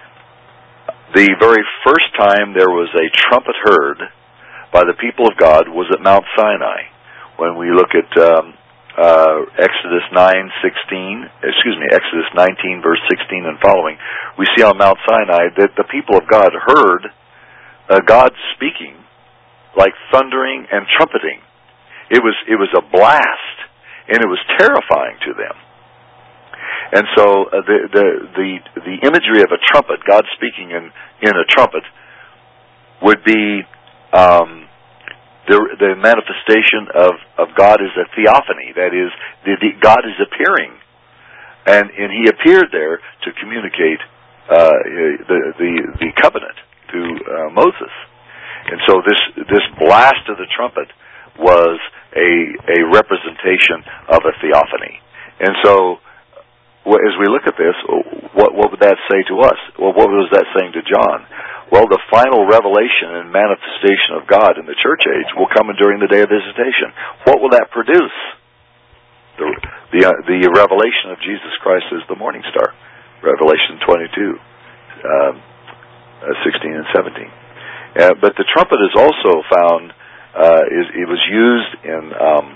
the very first time there was a trumpet heard by the people of God was at Mount Sinai. When we look at um, uh, Exodus nine sixteen, excuse me, Exodus nineteen, verse sixteen and following, we see on Mount Sinai that the people of God heard uh, God speaking like thundering and trumpeting. It was it was a blast, and it was terrifying to them. And so uh, the, the the the imagery of a trumpet, God speaking in, in a trumpet, would be um, the the manifestation of, of God as a theophany. That is, the, the, God is appearing, and and He appeared there to communicate uh, the the the covenant to uh, Moses. And so this this blast of the trumpet was a a representation of a theophany. And so, as we look at this, what what would that say to us? Well, what was that saying to John? Well, the final revelation and manifestation of God in the church age will come during the day of visitation. What will that produce? The the, uh, the revelation of Jesus Christ as the morning star, Revelation twenty-two, um, uh, sixteen and seventeen. Uh, but the trumpet is also found. Uh, is, it was used in um,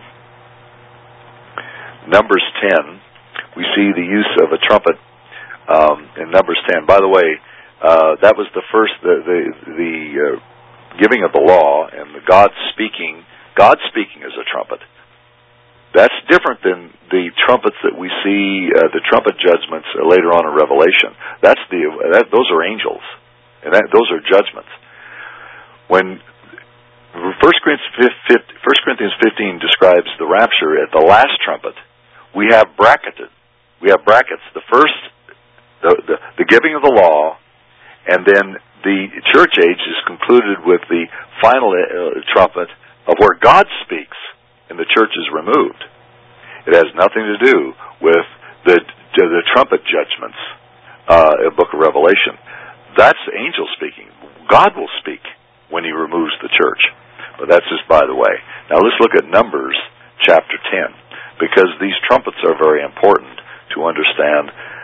Numbers ten. We see the use of a trumpet um, in Numbers ten. By the way, uh, that was the first, the the, the uh, giving of the law and the God speaking. God speaking as a trumpet. That's different than the trumpets that we see, uh, the trumpet judgments uh, later on in Revelation. That's the that, those are angels, and that, those are judgments. When First Corinthians fifteen describes the rapture at the last trumpet, we have bracketed. We have brackets. The first, the, the, the giving of the law, and then the church age is concluded with the final uh, trumpet of where God speaks and the church is removed. It has nothing to do with the the trumpet judgments uh, in the book of Revelation. That's angel speaking. God will speak when He removes the church. But that's just by the way. Now let's look at Numbers chapter ten, because these trumpets are very important to understand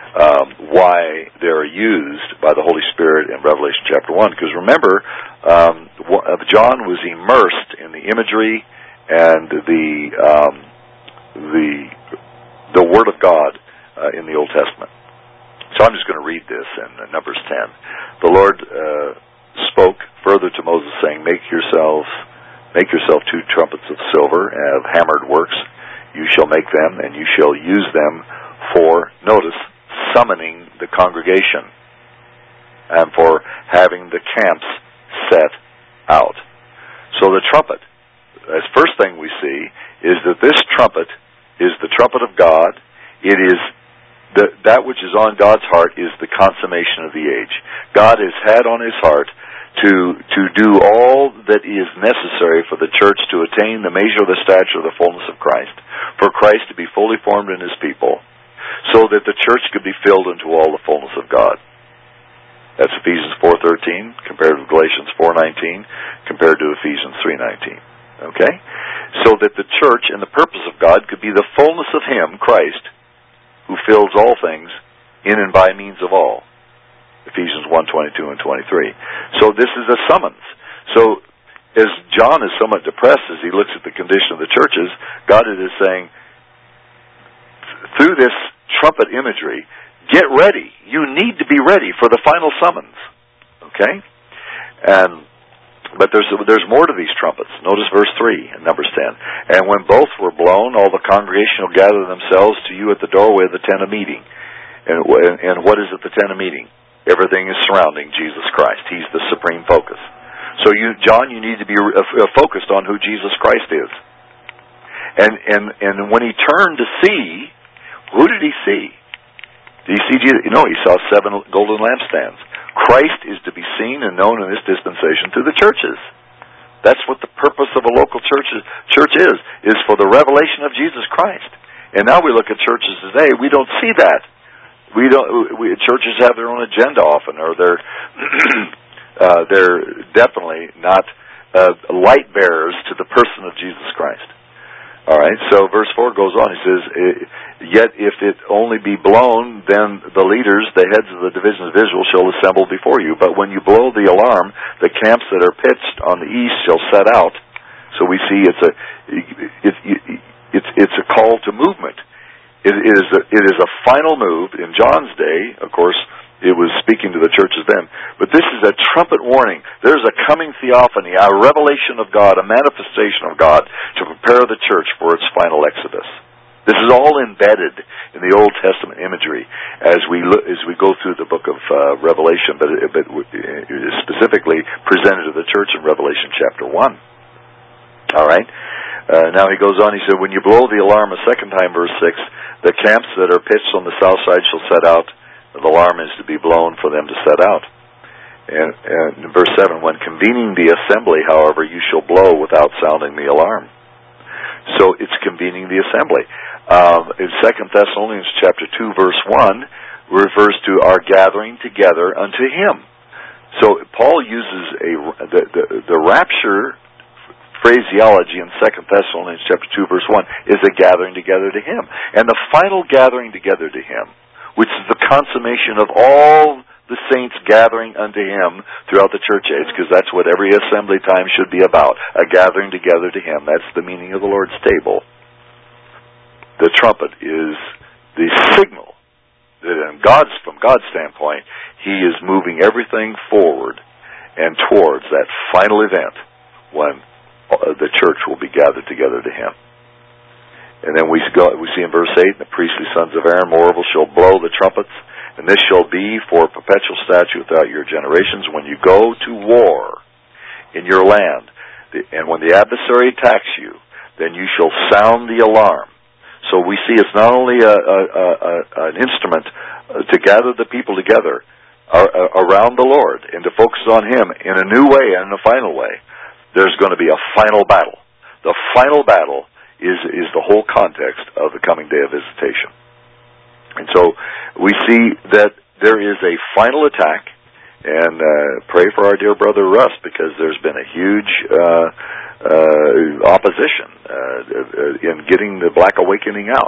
um, why they're used by the Holy Spirit in Revelation chapter one. Because remember, um, John was immersed in the imagery and the um, the the Word of God uh, in the Old Testament. So I'm just going to read this in uh, Numbers ten. The Lord uh, spoke further to Moses, saying, "Make yourselves, make yourself two trumpets of silver of hammered works. You shall make them, and you shall use them for," notice, summoning the congregation and for having the camps set out. So the trumpet, as first thing we see, is that this trumpet is the trumpet of God. It is the, that which is on God's heart is the consummation of the age. God has had on his heart to to do all that is necessary for the church to attain the measure of the stature of the fullness of Christ, for Christ to be fully formed in his people, so that the church could be filled into all the fullness of God. That's Ephesians four thirteen compared with Galatians four nineteen compared to Ephesians three nineteen. Okay? So that the church and the purpose of God could be the fullness of him, Christ, who fills all things in and by means of all. Ephesians one twenty-two and twenty-three. So this is a summons. So as John is somewhat depressed as he looks at the condition of the churches, God is saying, through this trumpet imagery, get ready. You need to be ready for the final summons. Okay? And but there's there's more to these trumpets. Notice verse three in Numbers ten. "And when both were blown, all the congregation will gather themselves to you at the doorway of the tent of meeting." And, and what is at the tent of meeting? Everything is surrounding Jesus Christ. He's the supreme focus. So you, John, you need to be focused on who Jesus Christ is. And and and when he turned to see, who did he see? Did he see Jesus? No, he saw seven golden lampstands. Christ is to be seen and known in this dispensation through the churches. That's what the purpose of a local church is, church is, is for the revelation of Jesus Christ. And now we look at churches today, we don't see that. We don't. We, churches have their own agenda often, or they're uh, they're definitely not uh, light bearers to the person of Jesus Christ. All right. So verse four goes on. He says, "Yet if it only be blown, then the leaders, the heads of the divisions of Israel, shall assemble before you. But when you blow the alarm, the camps that are pitched on the east shall set out." So we see it's a it, it, it's it's a call to movement. It is a, it is a final move. In John's day, of course, it was speaking to the churches then. But this is a trumpet warning. There's a coming theophany, a revelation of God, a manifestation of God to prepare the church for its final exodus. This is all embedded in the Old Testament imagery as we look, as we go through the book of uh, Revelation, but, it, but it is specifically presented to the church in Revelation chapter one. All right. Uh, now he goes on. He said, "When you blow the alarm a second time," verse six, "the camps that are pitched on the south side shall set out." The alarm is to be blown for them to set out. And, and in verse seven, "When convening the assembly, however, you shall blow without sounding the alarm." So it's convening the assembly. Um, in Second Thessalonians chapter two, verse one, refers to our gathering together unto Him. So Paul uses a the the, the rapture phraseology in Second Thessalonians chapter two, verse one, is a gathering together to Him. And the final gathering together to Him, which is the consummation of all the saints gathering unto Him throughout the church age, because that's what every assembly time should be about, a gathering together to Him. That's the meaning of the Lord's table. The trumpet is the signal that in God's, from God's standpoint, He is moving everything forward and towards that final event when the church will be gathered together to Him. And then we go, we see in verse eight, "The priestly sons of Aaron, moreover, shall blow the trumpets, and this shall be for a perpetual statute throughout your generations when you go to war in your land. And when the adversary attacks you, then you shall sound the alarm." So we see it's not only a, a, a, an instrument to gather the people together around the Lord and to focus on Him in a new way and in a final way. There's going to be a final battle. The final battle is is the whole context of the coming day of visitation. And so we see that there is a final attack, and uh, pray for our dear brother Russ, because there's been a huge uh, uh, opposition uh, in getting the Black Awakening out.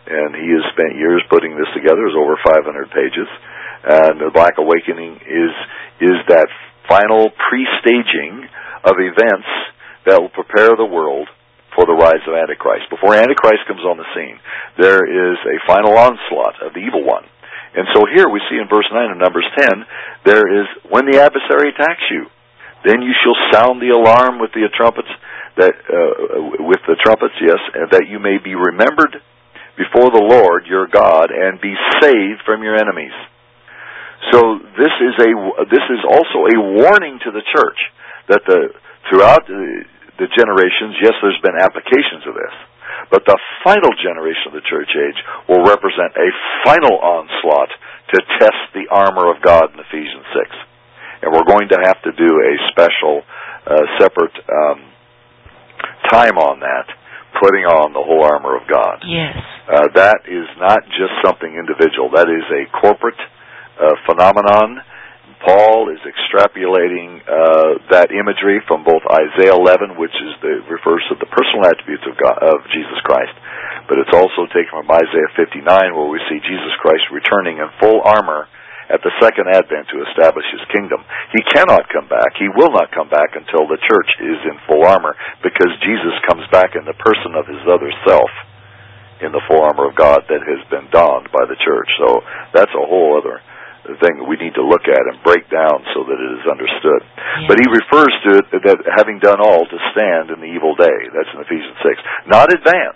and he has spent years putting this together. It's over five hundred pages. And the Black Awakening is is that final pre-staging of events that will prepare the world for the rise of Antichrist. Before Antichrist comes on the scene, there is a final onslaught of the evil one. And so here we see in verse nine of Numbers ten, there is, when the adversary attacks you, then you shall sound the alarm with the trumpets, that uh, with the trumpets, yes, and that you may be remembered before the Lord your God and be saved from your enemies. So this is a this is also a warning to the church that the throughout the, the generations, yes, there's been applications of this, but the final generation of the church age will represent a final onslaught to test the armor of God in Ephesians six. And we're going to have to do a special, uh, separate um, time on that, putting on the whole armor of God. Yes. Uh, that is not just something individual. That is a corporate uh, phenomenon. Paul is extrapolating uh, that imagery from both Isaiah eleven, which is the refers to the personal attributes of God, of Jesus Christ, but it's also taken from Isaiah fifty-nine, where we see Jesus Christ returning in full armor at the second advent to establish his kingdom. He cannot come back. He will not come back until the church is in full armor, because Jesus comes back in the person of his other self, in the full armor of God that has been donned by the church. So that's a whole other thing that we need to look at and break down so that it is understood. Yeah. But he refers to it that having done all to stand in the evil day. That's in Ephesians six. Not advance.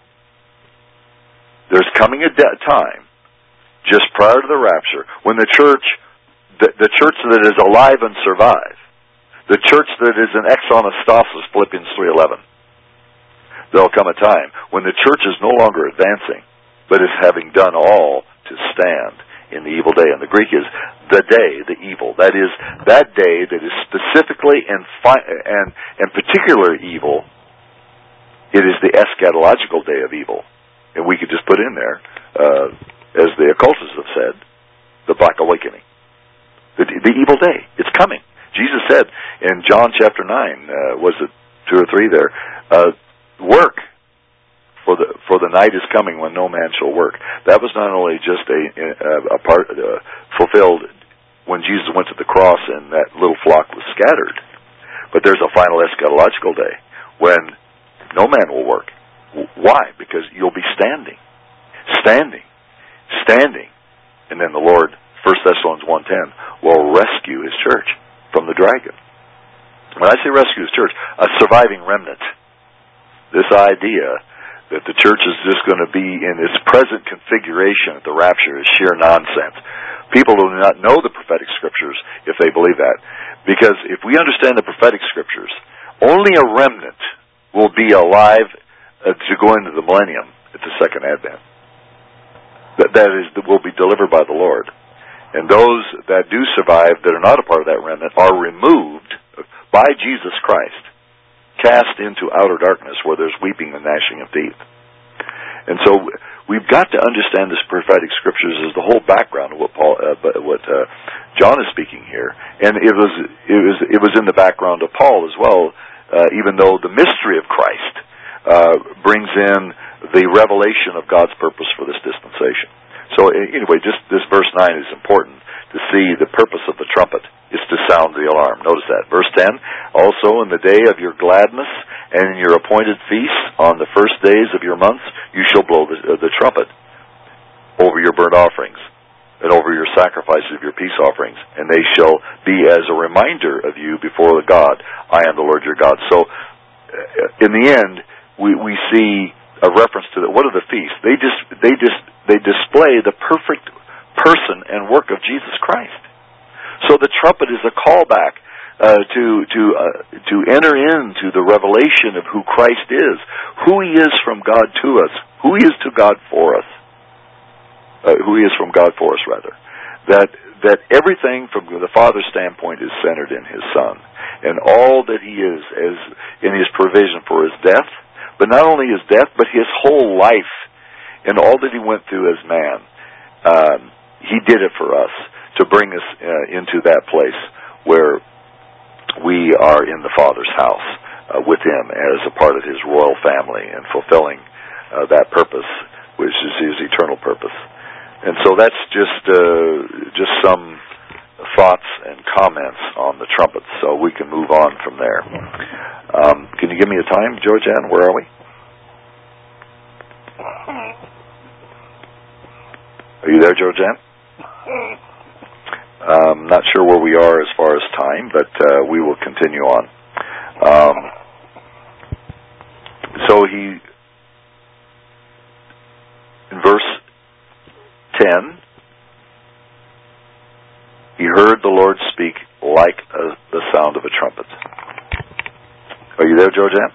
There's coming a de- time just prior to the rapture, when the church, the, the church that is alive and survive, the church that is in exon apostasis, Philippians three eleven, there'll come a time when the church is no longer advancing, but is having done all to stand in the evil day. And the Greek is the day, the evil. That is, that day that is specifically and fi- and and particular evil. It is the eschatological day of evil. And we could just put in there, uh, as the occultists have said, the Black Awakening. The, the evil day. It's coming. Jesus said in John chapter nine, uh, was it two or three there, uh, work, for the for the night is coming when no man shall work. That was not only just a, a, a part uh, fulfilled when Jesus went to the cross and that little flock was scattered, but there's a final eschatological day when no man will work. Why? Because you'll be standing. Standing. Standing, and then the Lord, First Thessalonians one ten, will rescue his church from the dragon. When I say rescue his church, a surviving remnant. This idea that the church is just going to be in its present configuration at the rapture is sheer nonsense. People do not know the prophetic scriptures if they believe that. Because if we understand the prophetic scriptures, only a remnant will be alive uh, to go into the millennium at the second advent. That, that is, that will be delivered by the Lord. And those that do survive, that are not a part of that remnant, are removed by Jesus Christ, cast into outer darkness where there's weeping and gnashing of teeth. And so we've got to understand this prophetic scriptures as the whole background of what Paul, uh, what uh, John is speaking here. And it was it was it was in the background of Paul as well, uh, even though the mystery of Christ uh, brings in the revelation of God's purpose for this dispensation. So anyway, just this verse nine is important to see the purpose of the trumpet is to sound the alarm. Notice that. Verse ten, also in the day of your gladness and in your appointed feasts, on the first days of your months, you shall blow the, uh, the trumpet over your burnt offerings and over your sacrifices of your peace offerings, and they shall be as a reminder of you before the God. I am the Lord your God. So uh, in the end, we, we see a reference to the, what are the feasts? They just they just they display the perfect person and work of Jesus Christ. So the trumpet is a callback uh, to to uh, to enter into the revelation of who Christ is, who He is from God to us, who He is to God for us, uh, who He is from God for us rather. That that everything from the Father's standpoint is centered in His Son, and all that He is as in His provision for His death. But not only his death, but his whole life and all that he went through as man. Um, he did it for us to bring us uh, into that place where we are in the Father's house uh, with him as a part of his royal family and fulfilling uh, that purpose which is his eternal purpose. And so that's just uh, just some thoughts and comments on the trumpets, so we can move on from there. Um, can you give me a time, Georgianne? Where are we? Are you there, Georgianne? Um, not sure where we are as far as time, but uh, we will continue on. Um, so he, in verse ten, he heard the Lord speak like a, the sound of a trumpet. Are you there, Georgianne?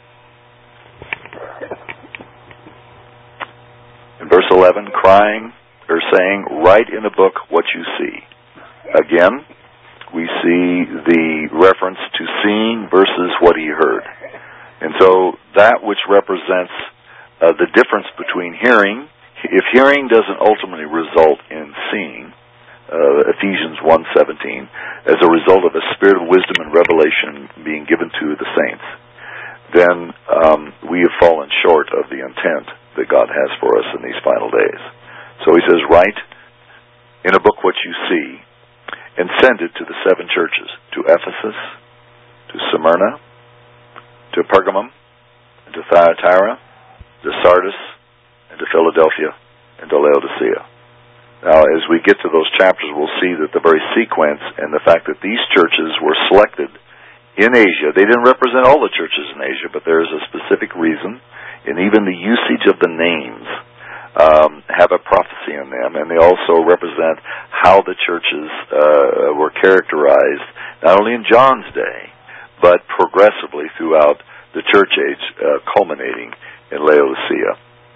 In verse eleven, crying or saying, write in a book what you see. Again, we see the reference to seeing versus what he heard. And so that which represents uh, the difference between hearing, if hearing doesn't ultimately result in seeing, uh, Ephesians one seventeen, as a result of a spirit of wisdom and revelation being given to the saints, then um, we have fallen short of the intent that God has for us in these final days. So he says, write in a book what you see, and send it to the seven churches, to Ephesus, to Smyrna, to Pergamum, and to Thyatira, to Sardis, and to Philadelphia, and to Laodicea. Now, as we get to those chapters, we'll see that the very sequence and the fact that these churches were selected in Asia, they didn't represent all the churches in Asia, but there is a specific reason, and even the usage of the names Um, have a prophecy in them, and they also represent how the churches uh, were characterized, not only in John's day, but progressively throughout the church age, uh, culminating in Laodicea.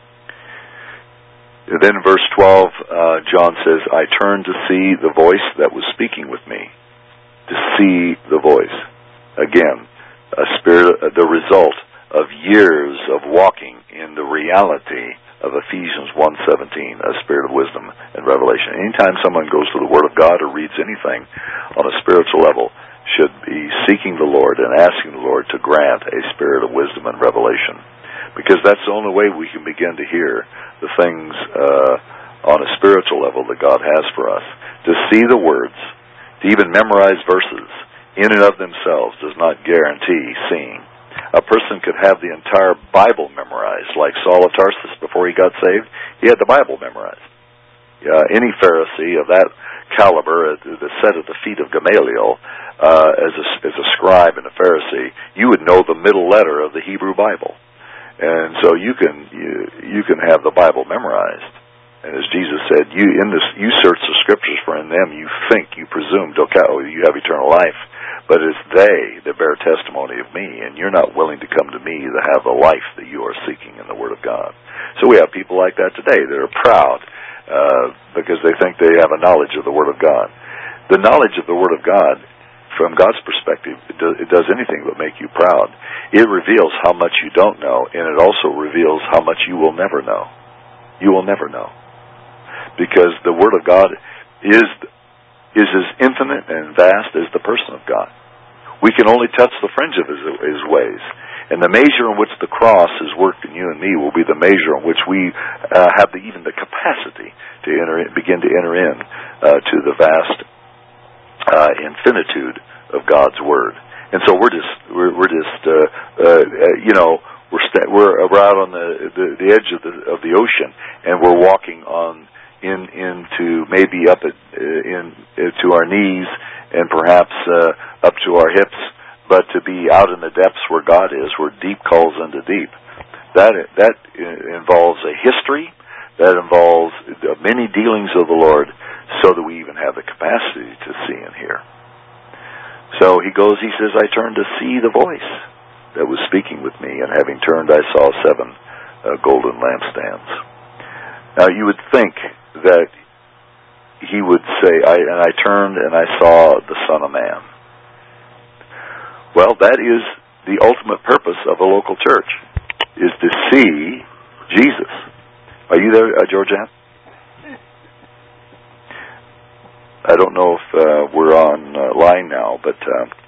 And then in verse twelve, uh, John says, I turned to see the voice that was speaking with me. To see the voice. Again, a spirit, uh, the result of years of walking in the reality of Ephesians one seventeen, a spirit of wisdom and revelation. Anytime someone goes to the Word of God or reads anything on a spiritual level, should be seeking the Lord and asking the Lord to grant a spirit of wisdom and revelation. Because that's the only way we can begin to hear the things uh, on a spiritual level that God has for us. To see the words, to even memorize verses, in and of themselves does not guarantee seeing. A person could have the entire Bible memorized, like Saul of Tarsus before he got saved. He had the Bible memorized. Uh, any Pharisee of that caliber, uh, that sat at the feet of Gamaliel, uh, as a, as a scribe and a Pharisee, you would know the middle letter of the Hebrew Bible, and so you can you, you can have the Bible memorized. And as Jesus said, you in this you search the Scriptures, for in them you think, you presume, you have eternal life. But it's they that bear testimony of me, and you're not willing to come to me to have the life that you are seeking in the Word of God. So we have people like that today that are proud uh, because they think they have a knowledge of the Word of God. The knowledge of the Word of God, from God's perspective, it, do, it does anything but make you proud. It reveals how much you don't know, and it also reveals how much you will never know. You will never know. Because the Word of God is is as infinite and vast as the person of God. We can only touch the fringe of his, his ways. And the measure in which the cross has worked in you and me will be the measure in which we uh, have the, even the capacity to enter in, begin to enter in uh, to the vast uh, infinitude of God's Word. And so we're just, we're, we're just, uh, uh, you know, we're sta- we're out on the, the the edge of the of the ocean, and we're walking on in into maybe up at, uh, in uh, to our knees, and perhaps uh, up to our hips. But to be out in the depths where God is, where deep calls into deep, that that involves a history, that involves many dealings of the Lord, so that we even have the capacity to see and hear. So he goes, he says, I turned to see the voice that was speaking with me, and having turned, I saw seven uh, golden lampstands. Now you would think that he would say, I, and I turned and I saw the Son of Man. Well, that is the ultimate purpose of a local church, is to see Jesus. Are you there, uh, Georgianne? I don't know if uh, we're on uh, line now, but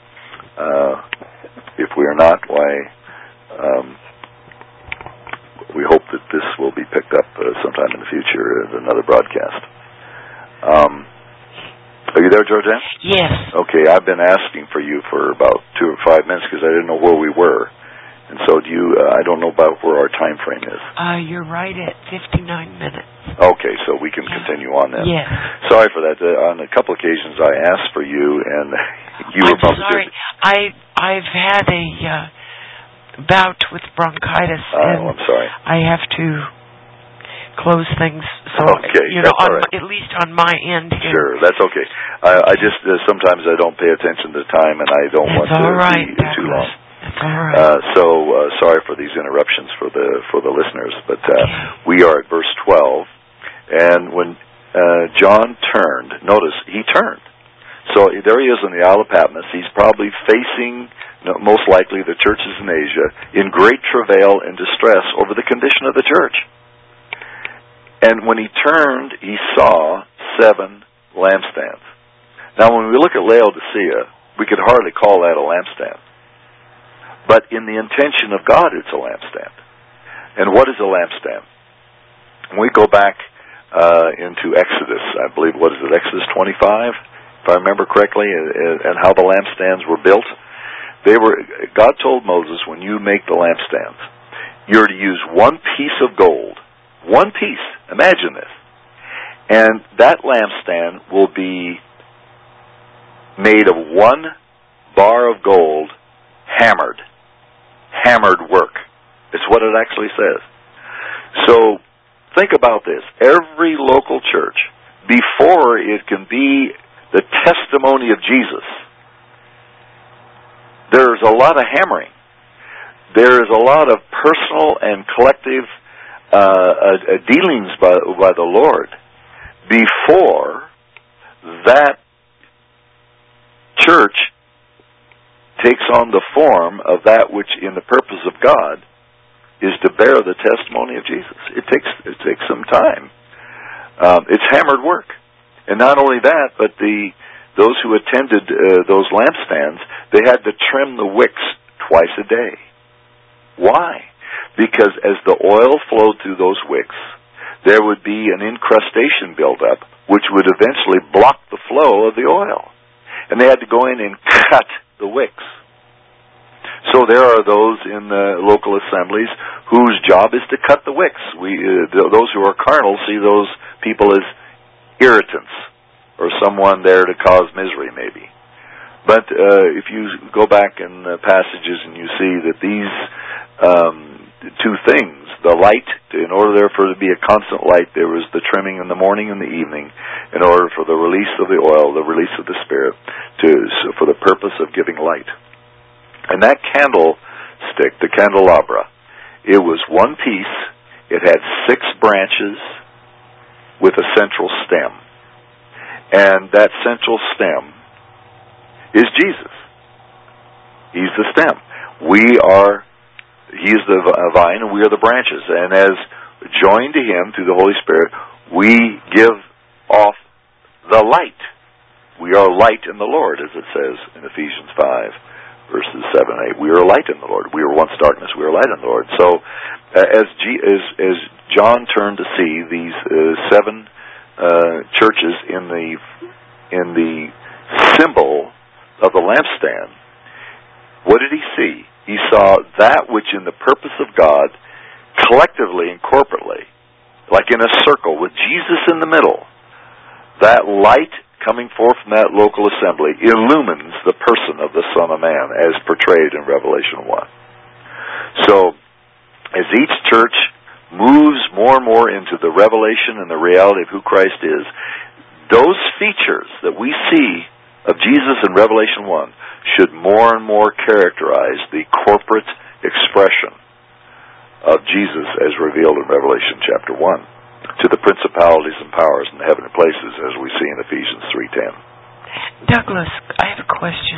uh, uh, if we are not, why, um, we hope that this will be picked up uh, sometime in the future as another broadcast. Um, are you there, Georgianne? Yes. Okay, I've been asking for you for about two or five minutes because I didn't know where we were. And so do you, uh, I don't know about where our time frame is. Uh, you're right at fifty-nine minutes. Okay, so we can yeah. continue on then. Yes. Sorry for that. Uh, on a couple occasions I asked for you, and you were I'm probably sorry. busy. I, I've had a uh, bout with bronchitis, Oh, and I'm sorry. I have to close things, so, okay, you know, that's on all right. my, at least on my end here. Sure, that's okay. I, I just, uh, sometimes I don't pay attention to time, and I don't that's want to right, be uh, too long. That's all right. Uh, so uh, sorry for these interruptions for the for the listeners, but uh, okay. we are at verse twelve, and when uh, John turned, notice he turned. So there he is in the Isle of Patmos. He's probably facing, most likely, the churches in Asia in great travail and distress over the condition of the church. And when he turned, he saw seven lampstands. Now, when we look at Laodicea, we could hardly call that a lampstand. But in the intention of God, it's a lampstand. And what is a lampstand? When we go back uh, into Exodus, I believe, what is it, Exodus twenty-five, if I remember correctly, and, and how the lampstands were built. They were. God told Moses, when you make the lampstands, you're to use one piece of gold. One piece. Imagine this. And that lampstand will be made of one bar of gold hammered. Hammered work. It's what it actually says. So, think about this. Every local church, before it can be the testimony of Jesus, there's a lot of hammering. There's a lot of personal and collective uh, uh, dealings by, by the Lord before that church takes on the form of that which in the purpose of God is to bear the testimony of Jesus. It takes it takes some time. Um, it's hammered work. And not only that, but the those who attended uh, those lampstands, they had to trim the wicks twice a day. Why? Because as the oil flowed through those wicks, there would be an incrustation buildup which would eventually block the flow of the oil. And they had to go in and cut the wicks. So there are those in the local assemblies whose job is to cut the wicks. We, uh, th- those who are carnal see those people as irritants or someone there to cause misery, maybe. But uh, if you go back in the passages and you see that these um, two things, the light, in order for there to be a constant light, there was the trimming in the morning and the evening, in order for the release of the oil, the release of the Spirit, to so for the purpose of giving light. And that candlestick, the candelabra, it was one piece. It had six branches with a central stem. And that central stem is Jesus. He's the stem. We are, He is the vine and we are the branches. And as joined to Him through the Holy Spirit, we give off the light. We are light in the Lord, as it says in Ephesians five. Verses seven and eight. We are light in the Lord. We were once darkness. We are light in the Lord. So, uh, as, G, as as John turned to see these uh, seven uh, churches in the in the symbol of the lampstand, what did he see? He saw that which, in the purpose of God, collectively and corporately, like in a circle with Jesus in the middle, that light coming forth from that local assembly illumines the person of the Son of Man as portrayed in Revelation one. So, as each church moves more and more into the revelation and the reality of who Christ is, those features that we see of Jesus in Revelation one should more and more characterize the corporate expression of Jesus as revealed in Revelation chapter one. To the principalities and powers in the heavenly places, as we see in Ephesians three ten. Douglas, I have a question.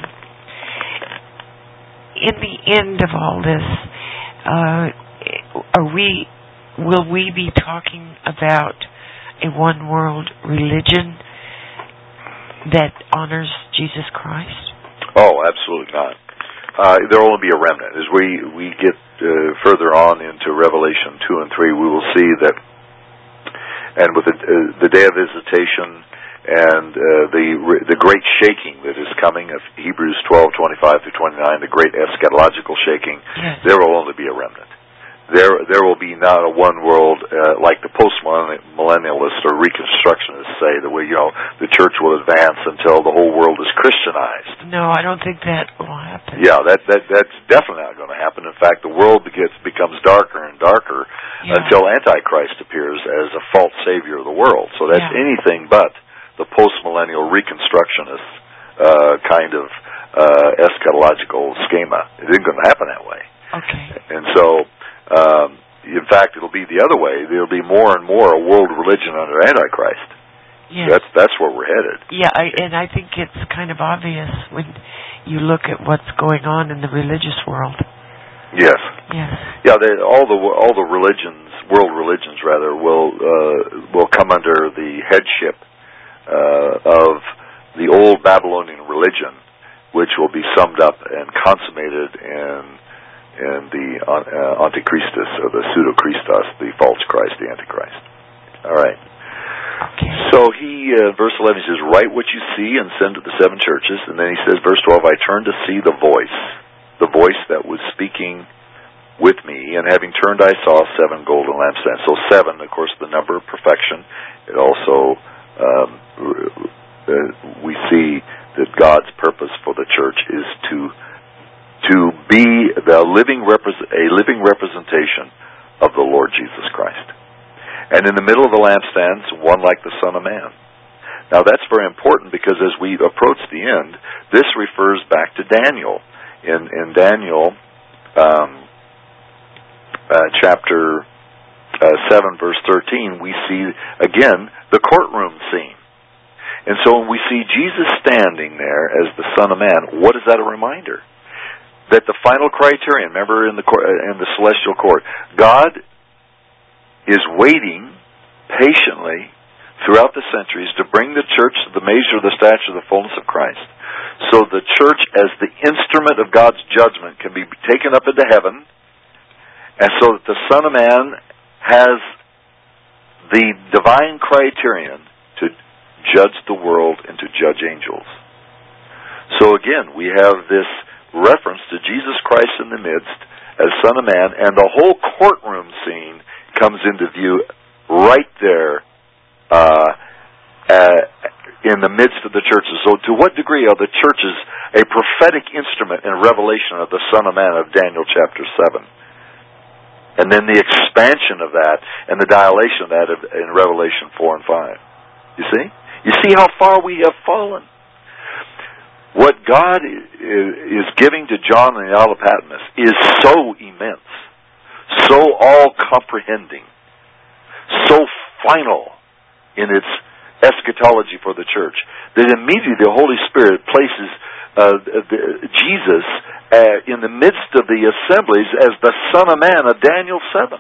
In the end of all this, uh, are we? Will we be talking about a one-world religion that honors Jesus Christ? Oh, absolutely not. Uh, there will only be a remnant. As we we get uh, further on into Revelation two and three, we will see that, and with the, uh, the day of visitation and uh, the the great shaking that is coming of Hebrews twelve twenty-five through twenty-nine, the great eschatological shaking, yes. there will only be a remnant. There, there will be not a one world uh, like the post-millennialists or Reconstructionists say that we, you know, the church will advance until the whole world is Christianized. No, I don't think that will happen. Yeah, that that that's definitely not going to happen. In fact, the world gets becomes darker and darker yeah. until Antichrist appears as a false savior of the world. So that's yeah. anything but the post-millennial Reconstructionist uh, kind of uh, eschatological schema. It isn't going to happen that way. Okay. And so. Um, in fact, it'll be the other way. There'll be more and more a world religion under Antichrist. Yes. That's that's where we're headed. Yeah, I, and I think it's kind of obvious when you look at what's going on in the religious world. Yes. Yes. Yeah. They, all the all the religions, world religions rather, will uh, will come under the headship uh, of the old Babylonian religion, which will be summed up and consummated in. And the uh, Antichristus, or the Pseudo-Christos, the false Christ, the Antichrist. All right. Okay. So he, uh, verse eleven, he says, "Write what you see and send to the seven churches." And then he says, verse twelve, "I turned to see the voice, the voice that was speaking with me, and having turned, I saw seven golden lampstands." So seven, of course, the number of perfection. It also, um, uh, we see that God's purpose for the church is to to be the living repre- a living representation of the Lord Jesus Christ. And in the middle of the lampstands, one like the Son of Man. Now that's very important because as we approach the end, this refers back to Daniel. In, in Daniel um, uh, chapter uh, seven, verse thirteen, we see again the courtroom scene. And so when we see Jesus standing there as the Son of Man, what is that a reminder? That the final criterion, remember in the court, in the celestial court, God is waiting patiently throughout the centuries to bring the church to the measure of the stature of the fullness of Christ. So the church, as the instrument of God's judgment, can be taken up into heaven, and so that the Son of Man has the divine criterion to judge the world and to judge angels. So again, we have this reference to Jesus Christ in the midst as Son of Man, and the whole courtroom scene comes into view right there uh, uh, in the midst of the churches. So to what degree are the churches a prophetic instrument in revelation of the Son of Man of Daniel chapter seven? And then the expansion of that and the dilation of that in Revelation four and five. You see? You see how far we have fallen? What God is giving to John and the Isle of Patmos is so immense, so all-comprehending, so final in its eschatology for the church, that immediately the Holy Spirit places uh, the, Jesus uh, in the midst of the assemblies as the Son of Man of Daniel seven.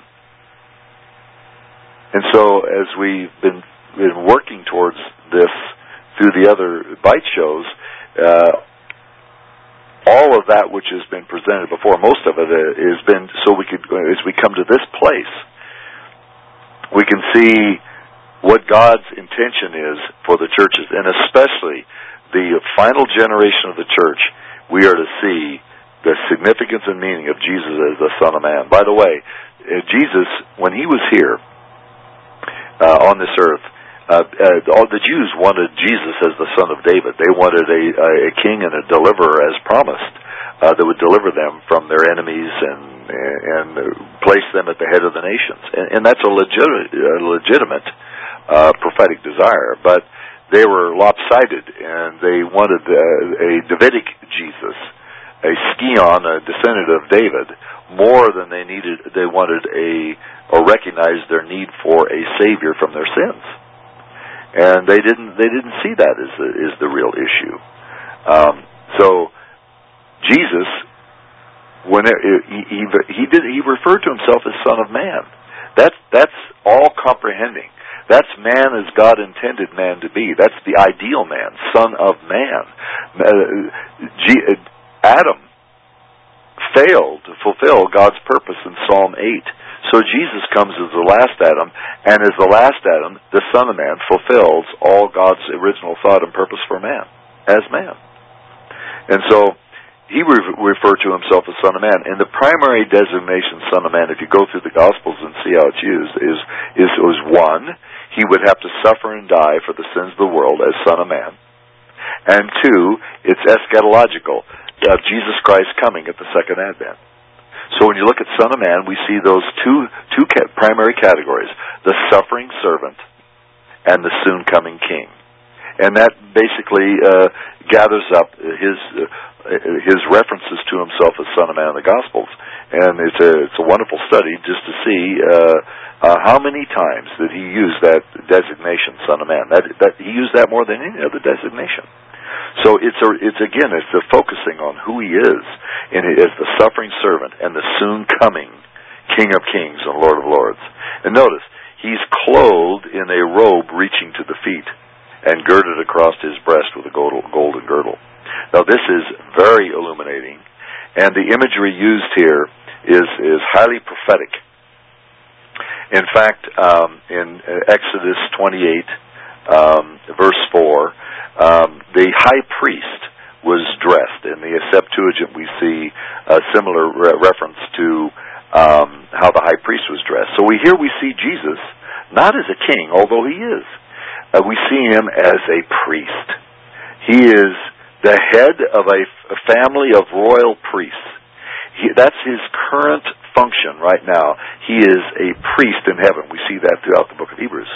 And so as we've been, been working towards this through the other Bite shows, Uh, all of that which has been presented before, most of it has been so we could, as we come to this place, we can see what God's intention is for the churches, and especially the final generation of the church. We are to see the significance and meaning of Jesus as the Son of Man. By the way, Jesus, when he was here uh, on this earth, Uh, uh, all the Jews wanted Jesus as the Son of David. They wanted a, a king and a deliverer as promised uh, that would deliver them from their enemies and and place them at the head of the nations. And, and that's a legit, a legitimate uh, prophetic desire. But they were lopsided, and they wanted uh, a Davidic Jesus, a scion, a descendant of David, more than they needed. They wanted a or recognized their need for a Savior from their sins. And they didn't. They didn't see that as the, as the real issue. Um, so Jesus, when it, he, he he did he referred to himself as Son of Man. That's that's all comprehending. That's man as God intended man to be. That's the ideal man, Son of Man. Uh, G, Adam failed to fulfill God's purpose in Psalm eight. So Jesus comes as the last Adam, and as the last Adam, the Son of Man fulfills all God's original thought and purpose for man, as man. And so he re- referred to himself as Son of Man. And the primary designation, Son of Man, if you go through the Gospels and see how it's used, is, is was one, he would have to suffer and die for the sins of the world as Son of Man. And two, it's eschatological, of Jesus Christ coming at the second advent. So when you look at Son of Man, we see those two two ca- primary categories, the suffering servant and the soon coming king. And that basically uh, gathers up his uh, his references to himself as Son of Man in the Gospels. And it's a, it's a wonderful study just to see uh, uh, how many times that he used that designation, Son of Man. That, that he used that more than any other designation. So it's a, it's again, it's the focusing on who he is, and as the suffering servant and the soon coming King of Kings and Lord of Lords. And notice, he's clothed in a robe reaching to the feet, and girded across his breast with a golden girdle. Now this is very illuminating, and the imagery used here is is highly prophetic. In fact, um, in Exodus twenty-eight, um, verse four. Um, the high priest was dressed. In the Septuagint, we see a similar re- reference to um, how the high priest was dressed. So we here we see Jesus not as a king, although he is. Uh, we see him as a priest. He is the head of a, a family of royal priests. He, that's his current function right now. He is a priest in heaven. We see that throughout the book of Hebrews.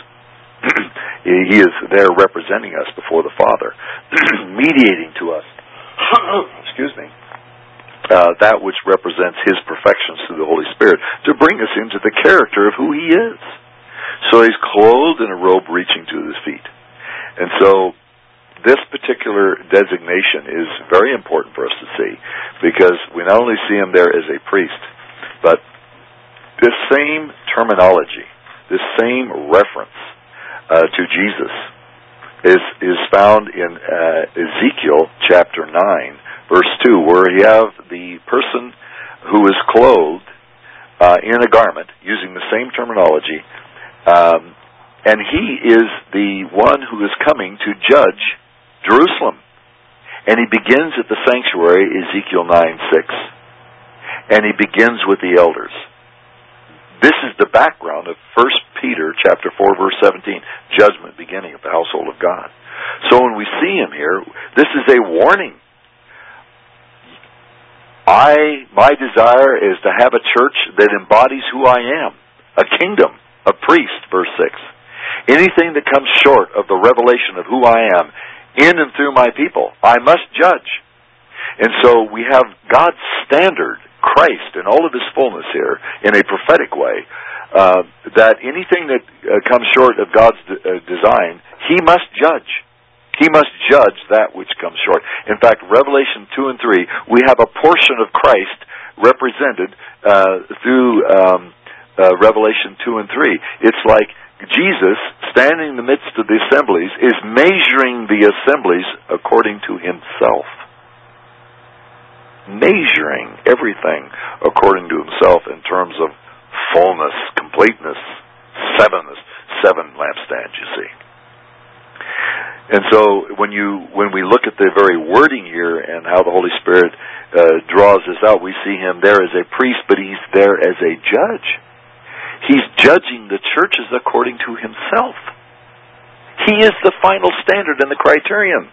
He is there representing us before the Father, mediating to us, excuse me, uh, that which represents his perfections through the Holy Spirit, to bring us into the character of who he is. So he's clothed in a robe reaching to his feet. And so this particular designation is very important for us to see, because we not only see him there as a priest, but this same terminology, this same reference Uh, to Jesus is is found in uh, Ezekiel chapter nine, verse two, where you have the person who is clothed uh, in a garment, using the same terminology, um, and he is the one who is coming to judge Jerusalem. And he begins at the sanctuary, Ezekiel nine six, and he begins with the elders. This is the background of First Peter chapter four, verse seventeen, judgment beginning at the household of God. So when we see him here, this is a warning. I, my desire is to have a church that embodies who I am, a kingdom, a priest, verse six. Anything that comes short of the revelation of who I am in and through my people, I must judge. And so we have God's standard, Christ in all of his fullness here, in a prophetic way, uh, that anything that uh, comes short of God's d- uh, design, he must judge. He must judge that which comes short. In fact, Revelation two and three, we have a portion of Christ represented uh, through um, uh, Revelation two and three. It's like Jesus, standing in the midst of the assemblies, is measuring the assemblies according to himself. Measuring everything according to himself in terms of fullness, completeness, sevenness, seven lampstands, you see. And so when you when we look at the very wording here and how the Holy Spirit uh, draws this out, we see him there as a priest, but he's there as a judge. He's judging the churches according to himself. He is the final standard and the criterion.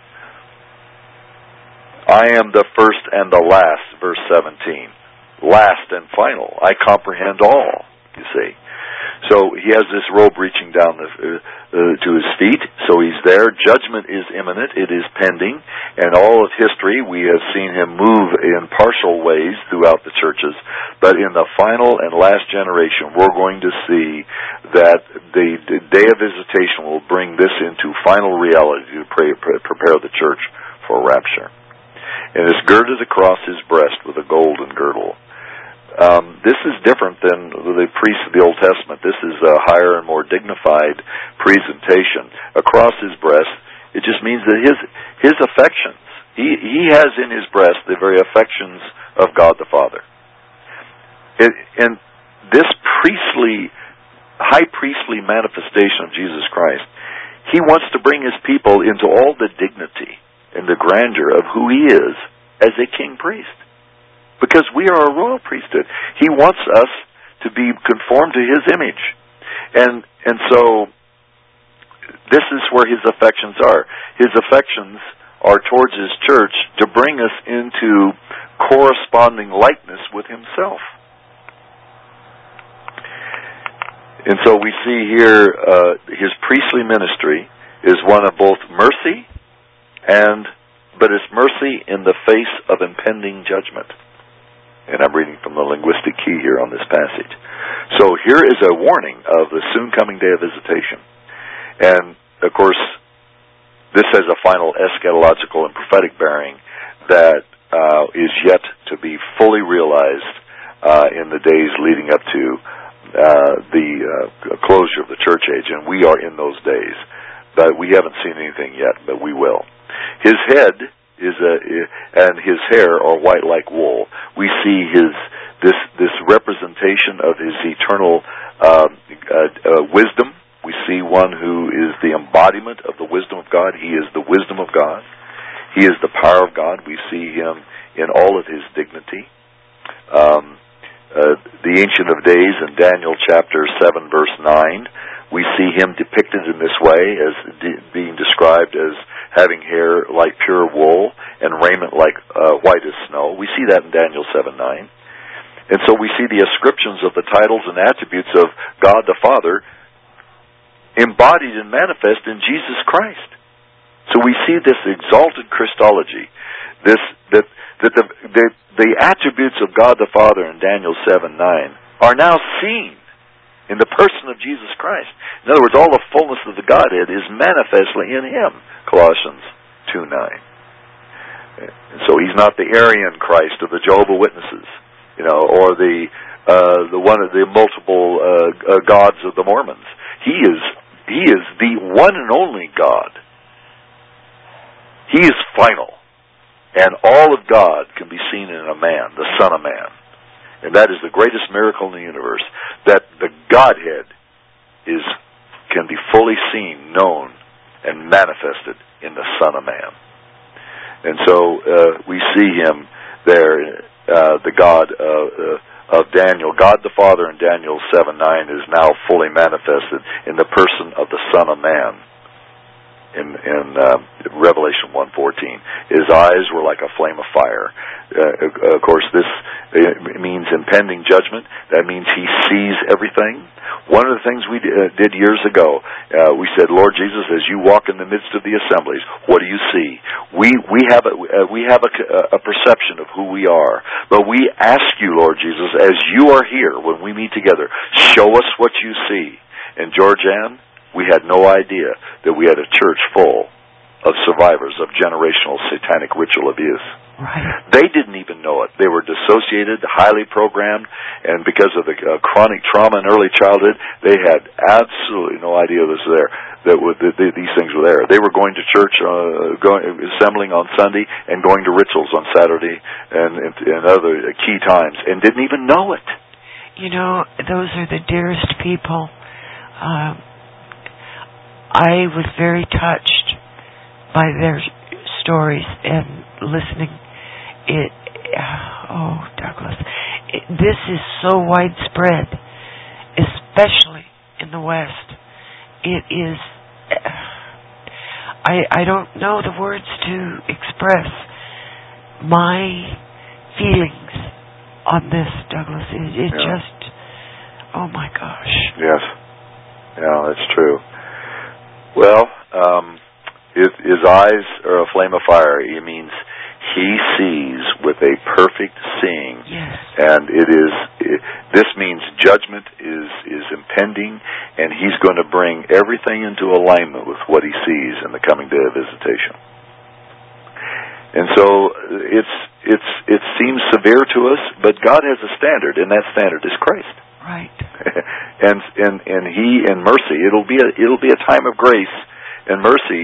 I am the first and the last, verse seventeen. Last and final. I comprehend all, you see. So he has this robe reaching down the, uh, uh, to his feet, so he's there. Judgment is imminent. It is pending. And all of history, we have seen him move in partial ways throughout the churches. But in the final and last generation, we're going to see that the, the day of visitation will bring this into final reality to pray, pray, prepare the church for rapture. And is girded across his breast with a golden girdle. Um, this is different than the priests of the Old Testament. This is a higher and more dignified presentation. Across his breast, it just means that his his affections, He he has in his breast the very affections of God the Father. It, and this priestly, high priestly manifestation of Jesus Christ, he wants to bring his people into all the dignity and the grandeur of who he is as a king priest. Because we are a royal priesthood. He wants us to be conformed to his image. And and so this is where his affections are. His affections are towards his church to bring us into corresponding likeness with himself. And so we see here uh, his priestly ministry is one of both mercy and, but it's mercy in the face of impending judgment. And I'm reading from the linguistic key here on this passage. So here is a warning of the soon coming day of visitation. And, of course, this has a final eschatological and prophetic bearing that uh, is yet to be fully realized uh, in the days leading up to uh, the uh, closure of the church age. And we are in those days. But we haven't seen anything yet, but we will. His head is a, and his hair are white like wool. We see his this this representation of his eternal uh, uh, uh, wisdom. We see one who is the embodiment of the wisdom of God. He is the wisdom of God. He is the power of God. We see him in all of his dignity. Um, uh, the Ancient of Days in Daniel chapter seven, verse nine, we see him depicted in this way as de- being described as having hair like pure wool and raiment like uh, white as snow. We see that in Daniel seven nine. And so we see the ascriptions of the titles and attributes of God the Father embodied and manifest in Jesus Christ. So we see this exalted Christology, this that that the, the the attributes of God the Father in Daniel seven nine are now seen in the person of Jesus Christ. In other words, all the fullness of the Godhead is manifestly in him, Colossians two nine. So he's not the Arian Christ of the Jehovah's Witnesses, you know, or the uh, the one of the multiple uh, uh, gods of the Mormons. He is he is the one and only God. He is final, and all of God can be seen in a man, the Son of Man. And that is the greatest miracle in the universe, that the Godhead is can be fully seen, known, and manifested in the Son of Man. And so uh, we see him there, uh, the God uh, uh, of Daniel. God the Father in Daniel seven nine is now fully manifested in the person of the Son of Man. In, in uh, Revelation one fourteen, his eyes were like a flame of fire. Uh, of course, this uh, means impending judgment. That means he sees everything. One of the things we d- uh, did years ago, uh, we said, Lord Jesus, as you walk in the midst of the assemblies, what do you see? We we have a, uh, we have a, a perception of who we are, but we ask you, Lord Jesus, as you are here when we meet together, show us what you see. And Georgianne, we had no idea that we had a church full of survivors of generational satanic ritual abuse. Right. They didn't even know it. They were dissociated, highly programmed, and because of the uh, chronic trauma in early childhood, they had absolutely no idea this was there. That, w- that th- these things were there. They were going to church, uh, going, assembling on Sunday, and going to rituals on Saturday and, and, and other key times, and didn't even know it. You know, those are the dearest people. Uh, I was very touched by their stories and listening. It, oh, Douglas, it, this is so widespread, especially in the West. It is. I I don't know the words to express my feelings on this, Douglas. It, it yeah. just, oh my gosh. Yes, yeah, that's true. Well, um, his, his eyes are a flame of fire. It means he sees with a perfect seeing. Yes. And it is, it, this means judgment is, is impending, and he's going to bring everything into alignment with what he sees in the coming day of visitation. And so it's, it's, it seems severe to us, but God has a standard, and that standard is Christ. Right. and and and he in mercy, it'll be a it'll be a time of grace and mercy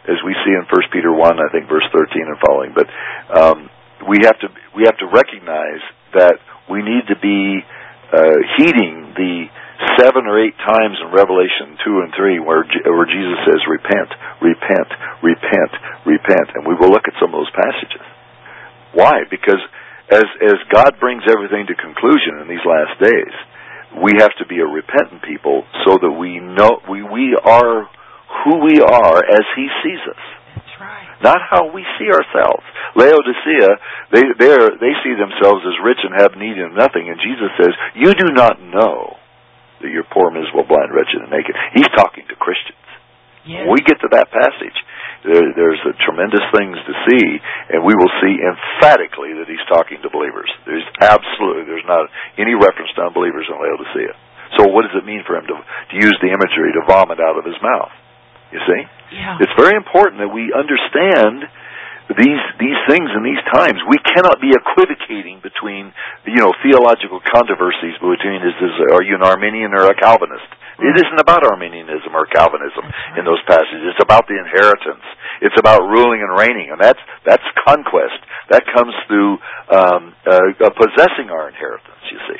as we see in First Peter one, I think verse thirteen and following. But um, we have to we have to recognize that we need to be uh, heeding the seven or eight times in Revelation two and three where where Jesus says, "Repent, repent, repent, repent," and we will look at some of those passages. Why? Because as as God brings everything to conclusion in these last days, we have to be a repentant people so that we know we we are who we are as He sees us. That's right. Not how we see ourselves. Laodicea, they they see themselves as rich and have need of nothing, and Jesus says, "You do not know that you're poor, miserable, blind, wretched, and naked." He's talking to Christians. Yes. When we get to that passage, there, there's a tremendous things to see, and we will see emphatically that he's talking to believers. There's absolutely, there's not any reference to unbelievers in Laodicea. So what does it mean for him to, to use the imagery to vomit out of his mouth? You see? Yeah. It's very important that we understand these these things in these times. We cannot be equivocating between, you know, theological controversies between is, is are you an Arminian or a Calvinist? Right. It isn't about Arminianism or Calvinism right. in those passages. It's about the inheritance. It's about ruling and reigning, and that's that's conquest. That comes through um, uh, possessing our inheritance. You see.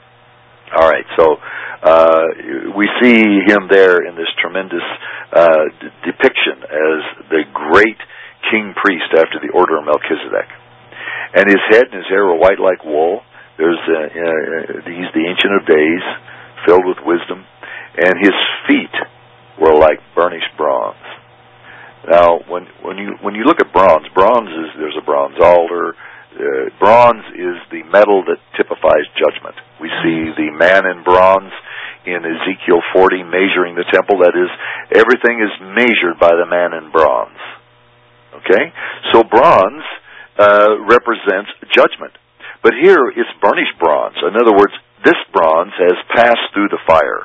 All right, so uh, we see him there in this tremendous uh, d- depiction as the great king priest after the order of Melchizedek. And his head and his hair were white like wool. There's uh, uh, he's the Ancient of Days, filled with wisdom. And his feet were like burnished bronze. Now, when when you when you look at bronze, bronze is there's a bronze altar. Uh, bronze is the metal that typifies judgment. We see the man in bronze in Ezekiel forty measuring the temple. That is, everything is measured by the man in bronze. Okay? So bronze uh, represents judgment. But here it's burnished bronze. In other words, this bronze has passed through the fire,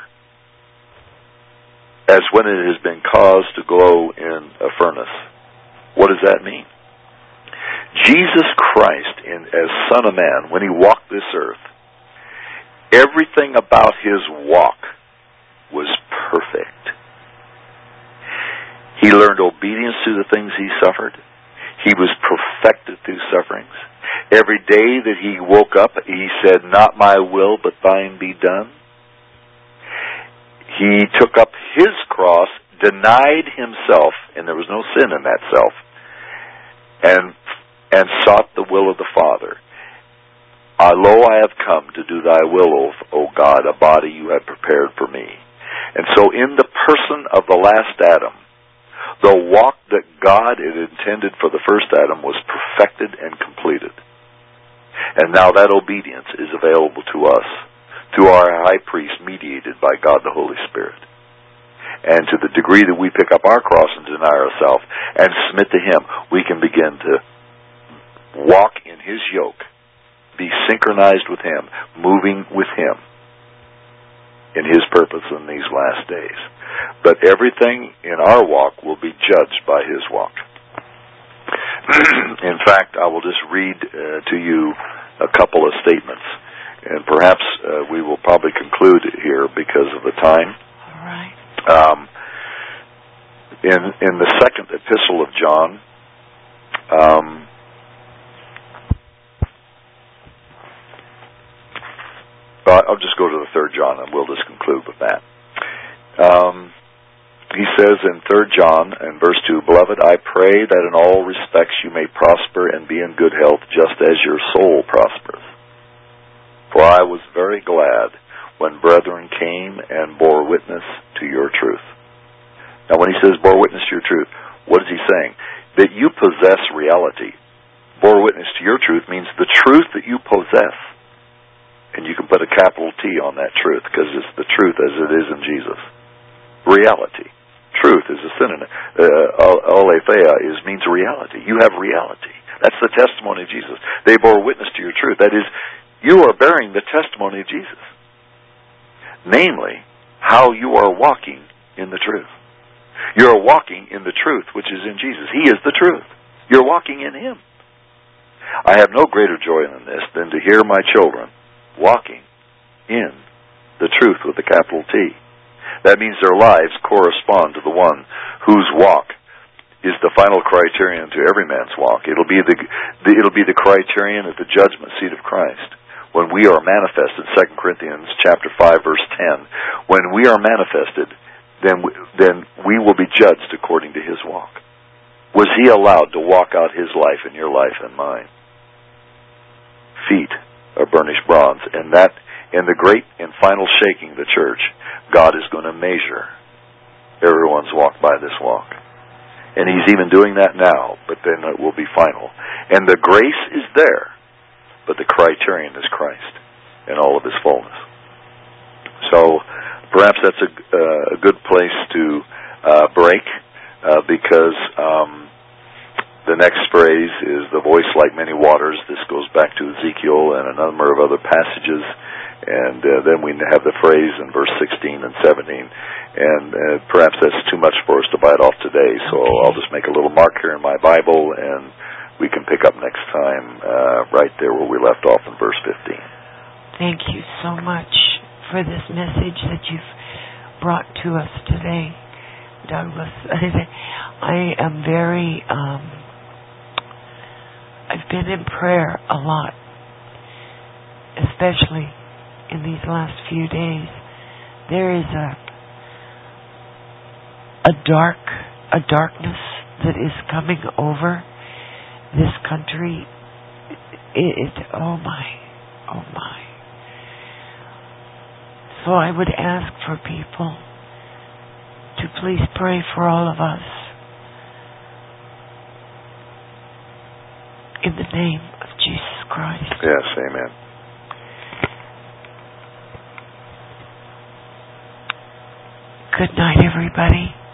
as when it has been caused to glow in a furnace. What does that mean? Jesus Christ, in, as Son of Man, when he walked this earth, everything about his walk was perfect. He learned obedience through the things he suffered. He was perfected through sufferings. Every day that he woke up, he said, "Not my will, but thine be done." He took up his cross, denied himself, and there was no sin in that self, and and sought the will of the Father. Ah, lo, I have come to do thy will, O, o God, a body you have prepared for me. And so in the person of the last Adam, the walk that God had intended for the first Adam was perfected and completed. And now that obedience is available to us through our high priest mediated by God the Holy Spirit. And to the degree that we pick up our cross and deny ourselves and submit to him, we can begin to walk in his yoke, be synchronized with him, moving with him in his purpose in these last days. But everything in our walk will be judged by his walk. In fact, I will just read uh, to you a couple of statements, and perhaps uh, we will probably conclude here because of the time. All right. Um, in in the second epistle of John, um, I'll just go to the third John, and we'll just conclude with that. Um, he says in third John, in verse two, "Beloved, I pray that in all respects you may prosper and be in good health, just as your soul prospers. For I was very glad when brethren came and bore witness to your truth." Now, when he says bore witness to your truth, what is he saying? That you possess reality. Bore witness to your truth means the truth that you possess. And you can put a capital T on that truth, because it's the truth as it is in Jesus. Reality. Truth is a synonym. Uh, aletheia is means reality. You have reality. That's the testimony of Jesus. They bore witness to your truth. That is, you are bearing the testimony of Jesus. Namely, how you are walking in the truth. You are walking in the truth which is in Jesus. He is the truth. You're walking in him. I have no greater joy in this than to hear my children walking in the truth with a capital T. That means their lives correspond to the one whose walk is the final criterion to every man's walk. It'll be the, the it'll be the criterion at the judgment seat of Christ when we are manifested. Second Corinthians chapter five verse ten. When we are manifested, then we, then we will be judged according to his walk. Was he allowed to walk out his life in your life and mine? Feet are burnished bronze, and that in the great and final shaking of the church, God is going to measure everyone's walk by this walk. And he's even doing that now, but then it will be final. And the grace is there, but the criterion is Christ in all of his fullness. So perhaps that's a, uh, a good place to uh, break, uh, because um, the next phrase is the voice like many waters. This goes back to Ezekiel and a number of other passages. And uh, then we have the phrase in verse sixteen and seventeen. And uh, perhaps that's too much for us to bite off today, so I'll just make a little mark here in my Bible, and we can pick up next time uh, right there where we left off in verse fifteen. Thank you so much for this message that you've brought to us today, Douglas. I am very, um, I've been in prayer a lot, especially in these last few days. There is a a dark, a darkness that is coming over this country. It, it oh my, oh my. So I would ask for people to please pray for all of us in the name of Jesus Christ. Yes, amen. Good night, everybody.